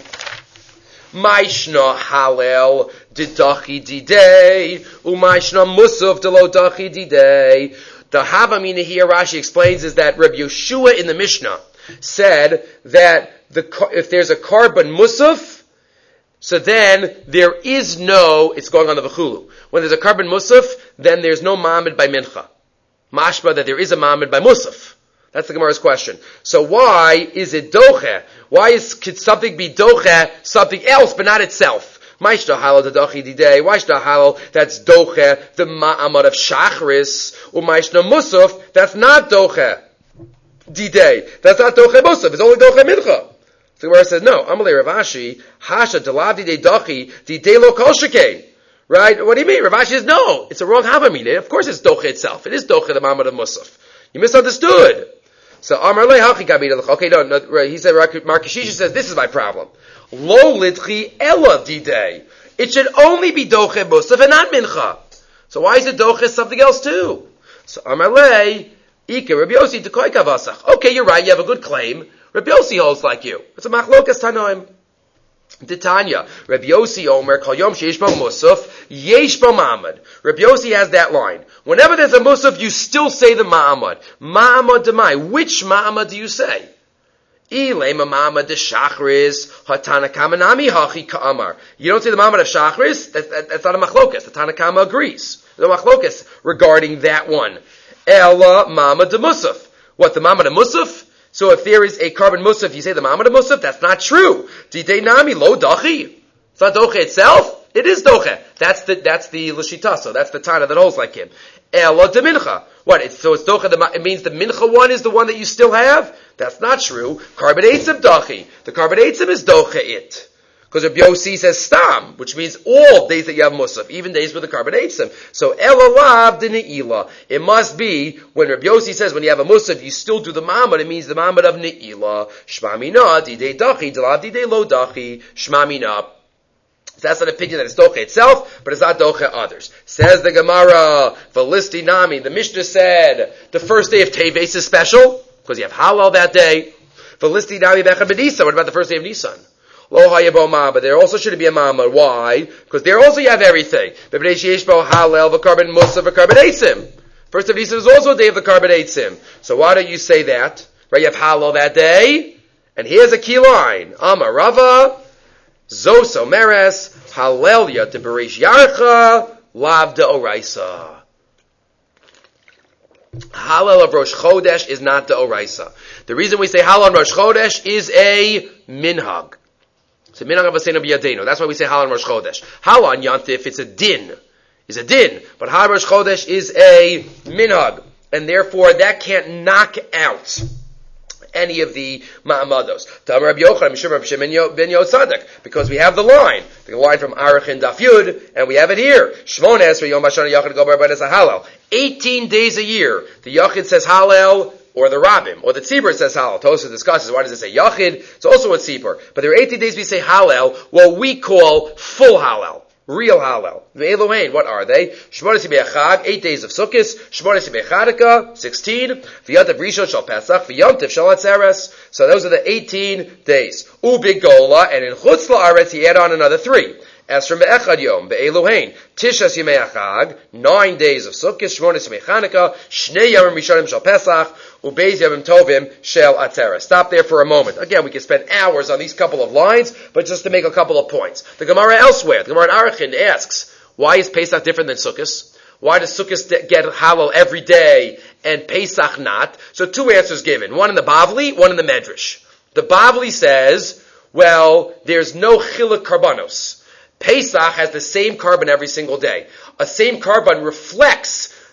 Maishna Hallel didachi didei, umaishna Musaf delo dachi didei. The Havamina here, Rashi explains, is that Rabbi Yeshua in the Mishnah said that if there's a Karban Musaf, so then there is no, it's going on the V'chulu. When there's a Karban Musaf, then there's no Ma'amid by Mincha. Mashma that there is a Ma'amid by Musaf. That's the Gemara's question. So why is it Doche? Could something be Doche, something else, but not itself? Maishta halal dachi didei. Maishta halal, that's doche, the ma'amad of shachris. Umaishta musaf, that's not doche didei. That's not doche musaf. It's only doche mincha. So the Gemara says no. Amalei Rav Ashi hasha delav didei dachi didei lo kol shekei. Right? What do you mean? Rav Ashi says no. It's a wrong havamina. Of course, it's doche itself. It is doche the ma'amad of musaf. You misunderstood. So Amalei hachi gabida. Okay, no. He said Mar Keshisha says this is my problem. Lo lidchi ela didei. It should only be doche musaf and not mincha. So why is it doche something else too? So Amalei Ika Rabbi Yossi Tekoy Kavasach. Okay, you're right. You have a good claim. Rabbi Yossi holds like you. It's a machlokas tanoim. Titania. Rabbi Yossi Omer Kol Yom Sheish Bo Musaf Yesh Bo Ma'amad. Rabbi Yossi has that line. Whenever there's a musaf, you still say the ma'amad. Ma'amad demai. Which ma'amad do you say? Ilema ma'amad de shachris hatana kamanami hachi ka'amar. You don't say the ma'amad of shachris. That's not a machlokas. The Tanakama agrees. There's a machlokas regarding that one. Ela ma'amad de musaf. What, the ma'amad of musaf? So if there is a Karban musaf, you say the ma'amad of musaf? That's not true. Didei nami lo dachi. It's not doche itself. It is doche. That's the l'shita. So that's the Tana that holds like him. Ela de mincha. What? So it's doche. It means the mincha one is the one that you still have. That's not true. Karban eitzim dachi. The Karban eitzim is doche it. Because Rabbi Yossi says stam, which means all days that you have musaf, even days with the Karban eitzim. So ela lav de ne'ilah. It must be when Rabbi Yossi says when you have a musaf, you still do the ma'amad. It means the ma'amad of ne'ilah. Shma mina didei dachi, delav didei lo dachi. Shma mina. So that's an opinion that it's doche itself, but it's not doche others. Says the Gemara, Velisti Nami, the Mishnah said, the first day of Teves is special, because you have Halal that day. Velisti Nami Bechad B'Nisan, what about the first day of Nisan? Lo hayabo ma, but there also shouldn't be a mama. Why? Because there also you have everything. B'Bnei Sheyesh Bo Halal, V'Karban Musaf, V'Karban Eitzim. First of Nisan is also a day of the Karban Eitzim. So why don't you say that? Right, you have Halal that day, and here's a key line. Amar Rava, Zos Omeres, Halelia de Bereish Yarcha, Lav de Oraisa. Halal of Rosh Chodesh is not de Oraisa. The reason we say Halal on Rosh Chodesh is a minhag. It's a minhag of Asena B'Yadenu. That's why we say Halal on Rosh Chodesh. Halal on Yantif, it's a din. It's a din. But Halal on Rosh Chodesh is a minhag. And therefore, that can't knock out any of the ma'amados. Tamar Rabbi Yochanan, Mishum Rabbi Shimon ben Yotzadek, because we have the line from Arach and Daf Yud, and we have it here. Shmon Esrei Yom Hashana Yachid Gobar B'Nes Halal. 18 days a year, the Yachid says Halal, or the Rabbim, or the Tzibur says Halal. Tosafos discusses why does it say Yachid? It's also a Tzibur, but there are 18 days we say Halal, what we call full Halal. Real Halal. Ve'elohein, what are they? Shmones Yimei Chag, 8 days of Sukkot. Shmones Yimei Chanukah, 16. V'yantiv Rishon Shal Pesach. V'yantiv Shal Atzeres. So those are the 18 days. U'bigola, and in Chutz La'aretz he add on another 3. As from Be'echad Yom, Be'elohein, Tishas Yimei Chag, 9 days of Sukkot. Shmones Yimei Chanukah, Shnei Yomim Rishonim Shal Pesach, U'beiz Yomim Tovim Shel Atzeres. Stop there for a moment. Again, we can spend hours on these couple of lines, but just to make a couple of points. The Gemara elsewhere, the Gemara in Arachin asks, why is Pesach different than Sukkot? Why does Sukkot get halal every day and Pesach not? So 2 answers given. One in the Bavli, one in the Medrash. The Bavli says, well, there's no chiluk karbanos. Pesach has the same carbon every single day. A same carbon reflects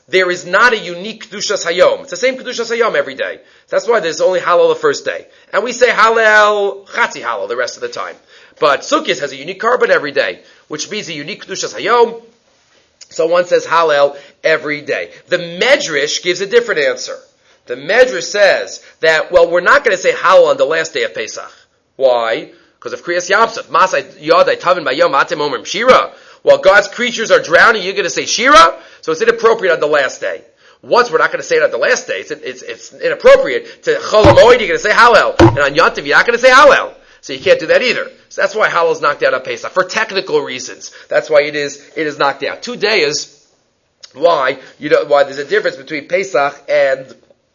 there is not a unique Kedushas Hayom. It's the same Kedushas Hayom every day. That's why there's only Hallel the first day. And we say Hallel, Chatzi Hallel the rest of the time. But Sukkot has a unique carbon every day, which means a unique Kedushas Hayom. So one says Hallel every day. The Medrash gives a different answer. The Medrash says that, well, we're not going to say Hallel on the last day of Pesach. Why? Because of Kriyas Yamsuf. Masai Yadai Tavin Bayom Atem Omrim Shira. While God's creatures are drowning, you're going to say Shira? So it's inappropriate on the last day. Once we're not going to say it on the last day, it's inappropriate. To Chol HaMoed, you're going to say Hallel. And on Yontiv, you're not going to say Hallel. So you can't do that either. So that's why Hallel is knocked out on Pesach. For technical reasons. That's why it is knocked out. 2 days, why there's a difference between Pesach and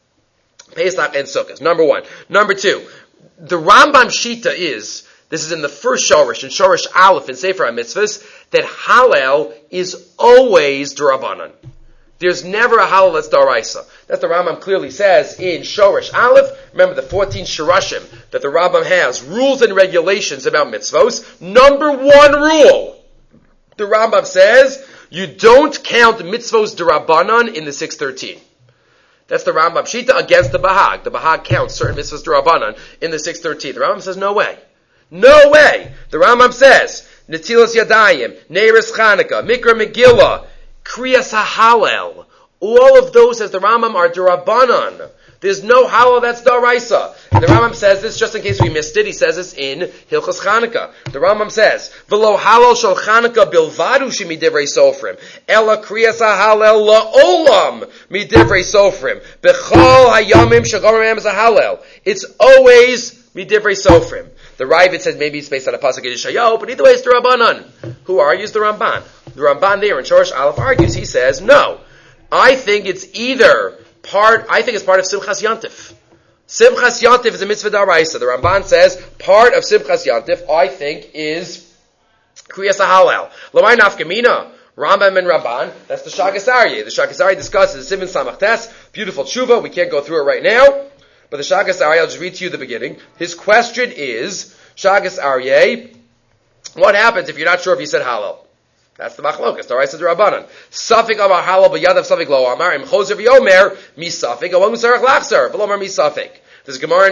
Sukkot. Number one. Number two, the Rambam Shita is, this is in the first Shorish, in Shorish Aleph in Sefer HaMitzvahs, that Hallel is always D'Rabbanan. There's never a Hallel that's D'Oraisa. That's the Rambam clearly says in Shorish Aleph. Remember the 14 Shirashim that the Rambam has, rules and regulations about mitzvos. Number one rule, the Rambam says, you don't count mitzvos D'Rabbanan in the 613. That's the Rambam Shita against the Bahag. The Bahag counts certain mitzvahs D'Rabbanan in the 613. The Rambam says, no way. No way! The Rambam says, Netilas Yadayim, Neiris Chanukah, Mikra Megillah, Kriyas HaHalel. All of those, as the Rambam, are D'Rabbanan. There's no Hallel that's D'Oraisa. And the Rambam says this, just in case we missed it, he says this in Hilchos Chanukah. The Rambam says, V'lo Hallel shel Chanukah bilvadu shemidivrei sofrim, ela Kriyas HaHalel la'olam midivrei sofrim, b'chol hayamim shegomer em HaHalel. It's always midivrei sofrim. The Ravid says maybe it's based on a pasuk in Yeshayahu, but either way it's the Rabbanan. Who argues the Ramban? The Ramban there in Shorish Aleph argues. He says, no. I think it's part of Simchas Yantif. Simchas Yantif is a mitzvah d'Oraisa. The Ramban says part of Simchas Yantif, I think, is Kriyas HaHalel. L'may nafkamina, Rambam and Ramban, that's the Shagas Aryeh. The Shagas Aryeh discusses Siman Samach Tes, beautiful tshuva, we can't go through it right now. But the Shagas Aryeh, I'll just read to you the beginning. His question is, Shagas Aryeh, what happens if you're not sure if you said Hallel? That's the Machlokas, the Raisa D'Rabbanan. Safik Amar Hallel, b'yadav Safik Lo Amar, im Choser v'yomer, mi Safik, awam Musarach Lachser, v'lomar mi Safik. There's a Gemara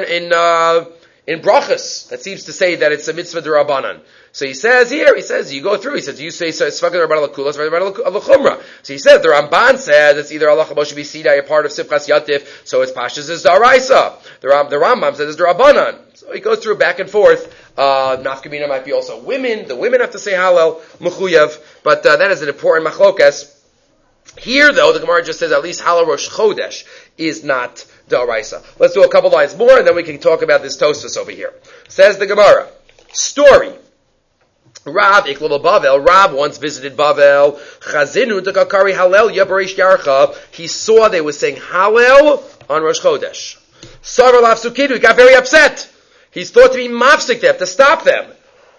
in Brachas that seems to say that it's a mitzvah D'Rabbanan. So he says, you go through, he says, you say Sfaka D'Rabbanan L'Kulas, D'Rabbanan L'Chumra. So he says, the Ramban says it's either Allah Moshe B'Sidai, a part of Simchas Yatif, so it's Pashas is D'Oraisa. The Rambam says it's D'Rabbanan. So he goes through back and forth. Nafkamina might be also women. The women have to say Hallel, Mechuyev, but that is an important machlokas. Here, though, the Gemara just says at least Hallel Rosh Chodesh is not D'Oraisa. Let's do a couple lines more, and then we can talk about this Tosfos over here. Says the Gemara, story. Rav Iklal Bavel. Rav once visited Bavel. Chazinu dekakari Hallel yabareish yarcha. He saw they were saying Hallel on Rosh Chodesh. Savar lav sukidu. He got very upset. He's thought to be mafsik them, to stop them.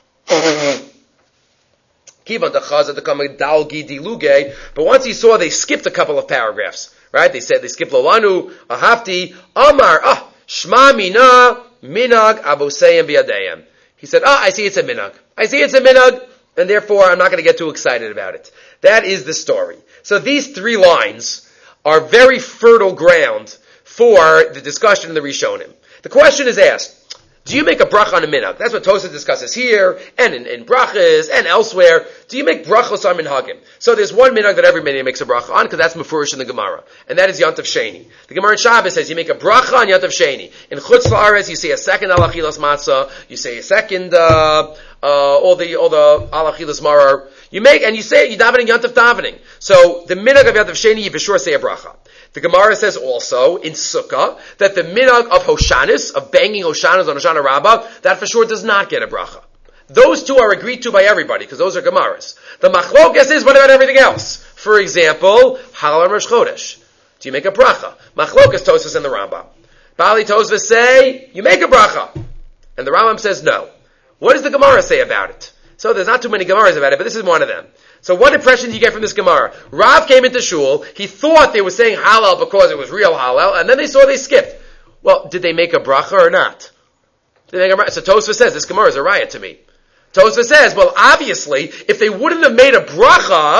But once he saw they skipped a couple of paragraphs, right? They skipped Lolanu, Ahafti, Amar, Shma Mina, Minag, Aboseyim Biadeyim. He said, I see it's a minag. And therefore I'm not going to get too excited about it. That is the story. So these 3 lines are very fertile ground for the discussion in the Rishonim. The question is asked, do you make a bracha on a minhag? That's what Tosafos discusses here, and in brachas, and elsewhere. Do you make brachos on minhagim? So there's one minhag that every minhag makes a bracha on, because that's mefurish in the Gemara. And that is Yantav Sheni. The Gemara in Shabbos says you make a bracha on Yantav Sheni. In Chutz La'aretz, you say a second alachilas matzah, you say a second, all the alachilas marar. You say it, you daven in Yantav davening. So the minhag of Yantav Sheni, you for sure say a bracha. The Gemara says also in Sukkah that the minhag of Hoshanis, of banging Hoshanis on Hoshana Rabbah, that for sure does not get a bracha. Those 2 are agreed to by everybody, because those are Gemaras. The Machlokas is, what about everything else? For example, Hallel Rosh Chodesh. Do you make a bracha? Machlokas Tosfos and the Rambam. Bali Tosfos say, you make a bracha. And the Rambam says no. What does the Gemara say about it? So there's not too many Gemaras about it, but this is one of them. So what impression do you get from this Gemara? Rav came into shul, he thought they were saying Hallel because it was real Hallel, and then they saw they skipped. Well, did they make a bracha or not? Did they make a bracha? So Tosfos says, this Gemara is a riot to me. Tosfos says, well, obviously, if they wouldn't have made a bracha,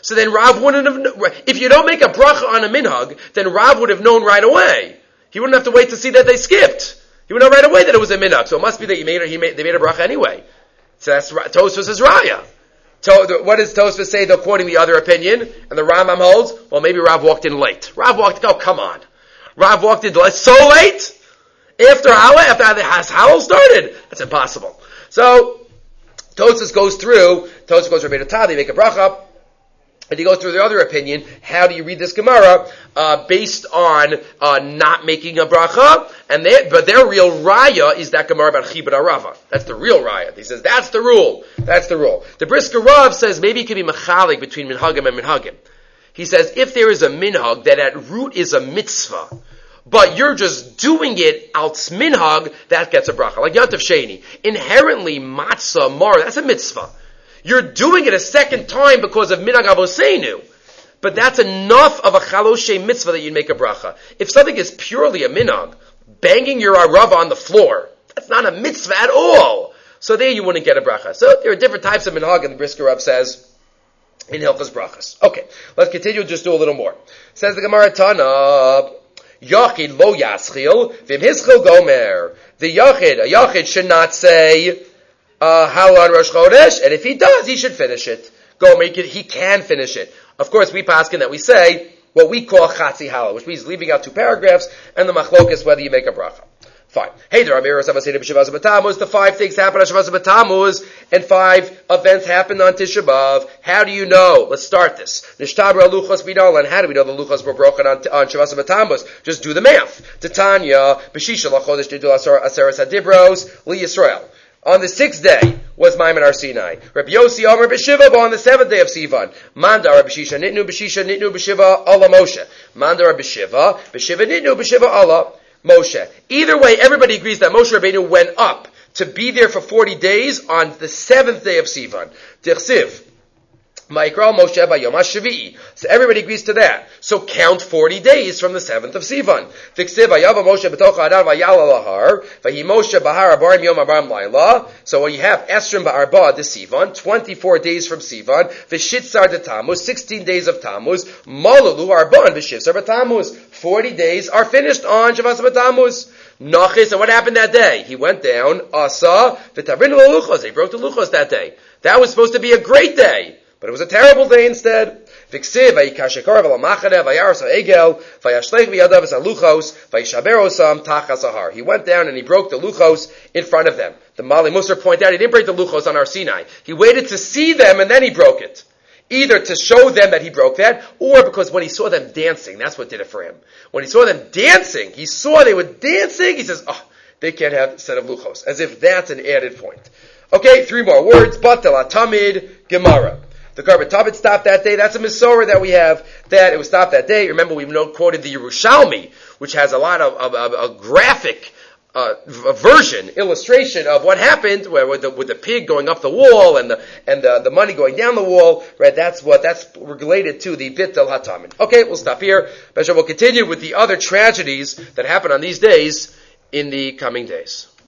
So then Rav wouldn't have, if you don't make a bracha on a minhag, then Rav would have known right away. He wouldn't have to wait to see that they skipped. He would know right away that it was a minhag. So it must be that they made a bracha anyway. So that's Tosfos is raya. What does Tosfos say, though, quoting the other opinion? And the Rambam holds, well, maybe Rav walked in late. Oh, come on. Rav walked in late, so late? After the Hallel started? That's impossible. So, Tosfos goes Rabbeinu Tam, they make a bracha, and he goes through the other opinion. How do you read this Gemara? Based on not making a bracha, but their real raya is that Gemara about Chibud Arava. That's the real raya. He says that's the rule. The Brisker Rav says maybe it could be machalik between minhagim and minhagim. He says if there is a minhag that at root is a mitzvah, but you're just doing it al minhag, that gets a bracha. Like Yantav Sheni. Inherently, matzah, mar, that's a mitzvah. You're doing it a second time because of minhag avoseinu. But that's enough of a chaloshe mitzvah that you'd make a bracha. If something is purely a minhag, banging your arava on the floor, that's not a mitzvah at all. So there you wouldn't get a bracha. So there are different types of minhag, and the Brisker Rav says in Hilchos Brachas. Okay, let's continue, just do a little more. Says the Gemara Tanab, Yachid lo yaschil, vim hischil gomer. A Yachid should not say, Halal on Rosh Chodesh, and if he does, he should finish it. He can finish it. Of course, we paskin that we say what we call Chatzi Halal, which means leaving out two paragraphs, and the machlokas whether you make a bracha. Fine. Hey, there are the 5 things happen on Shavas B'Tammuz, and 5 events happened on Tisha B'Av. How do you know? Let's start this. Nishtabra luchos b'nolan. How do we know the luchos were broken on Shavas B'Tammuz? Just do the math. Titania, b'shisha lachodesh nidul aseres hadibros li Yisrael. On the 6th day was Maimon Har Sinai. Rabbi Yossi Omer b'Shiva, on the 7th day of Sivan. Mandar Rabbi Shisha nitnu b'Shiva Allah Moshe. Mandar b'Shiva nitnu b'Shiva Allah Moshe. Either way, everybody agrees that Moshe Rabbeinu went up to be there for 40 days on the 7th day of Sivan. Tichsiv. Ma'ikra Moshe b'Yom HaShavi'i. So everybody agrees to that. So count 40 days from the 7th of Sivan. Tichsiv Vayava Moshe b'toch ha'adar v'yal alahar v'hi Moshe b'har abarim yom abarim layla. So when you have Esrim ba'arba de Sivan, 24 days from Sivan, v'shitzar de Tammuz, 16 days of Tammuz, malulu arban v'shivsar b'Tammuz. 40 days are finished on Shavas b'Tammuz. Nachis, and what happened that day? He went down, asa, v'tavrin l'luchos. He broke the luchos that day. That was supposed to be a great day, but it was a terrible day instead. V'ksiv, v'yikashekor v'lamachane, v'yaros ha'egel, v'yashlech v'yadav v'saluchos, v'yishaberosam tachas ahar. He went down and he broke the luchos in front of them. The Mali Musar pointed out he didn't break the luchos on Har Sinai. He waited to see them and then he broke it. Either to show them that he broke that, or because when he saw them dancing, that's what did it for him. When he saw them dancing, he saw they were dancing, he says, they can't have a set of luchos. As if that's an added point. Okay, 3 more words. Batel Tamid Gemara. The Karban Tabit stopped that day. That's a Mesorah that we have, that it was stopped that day. Remember, we've quoted the Yerushalmi, which has a lot of a graphic a version, illustration of what happened with the pig going up the wall and the money going down the wall, right? That's related to the Bitul Hatamin. Okay, we'll stop here. We'll continue with the other tragedies that happen on these days in the coming days.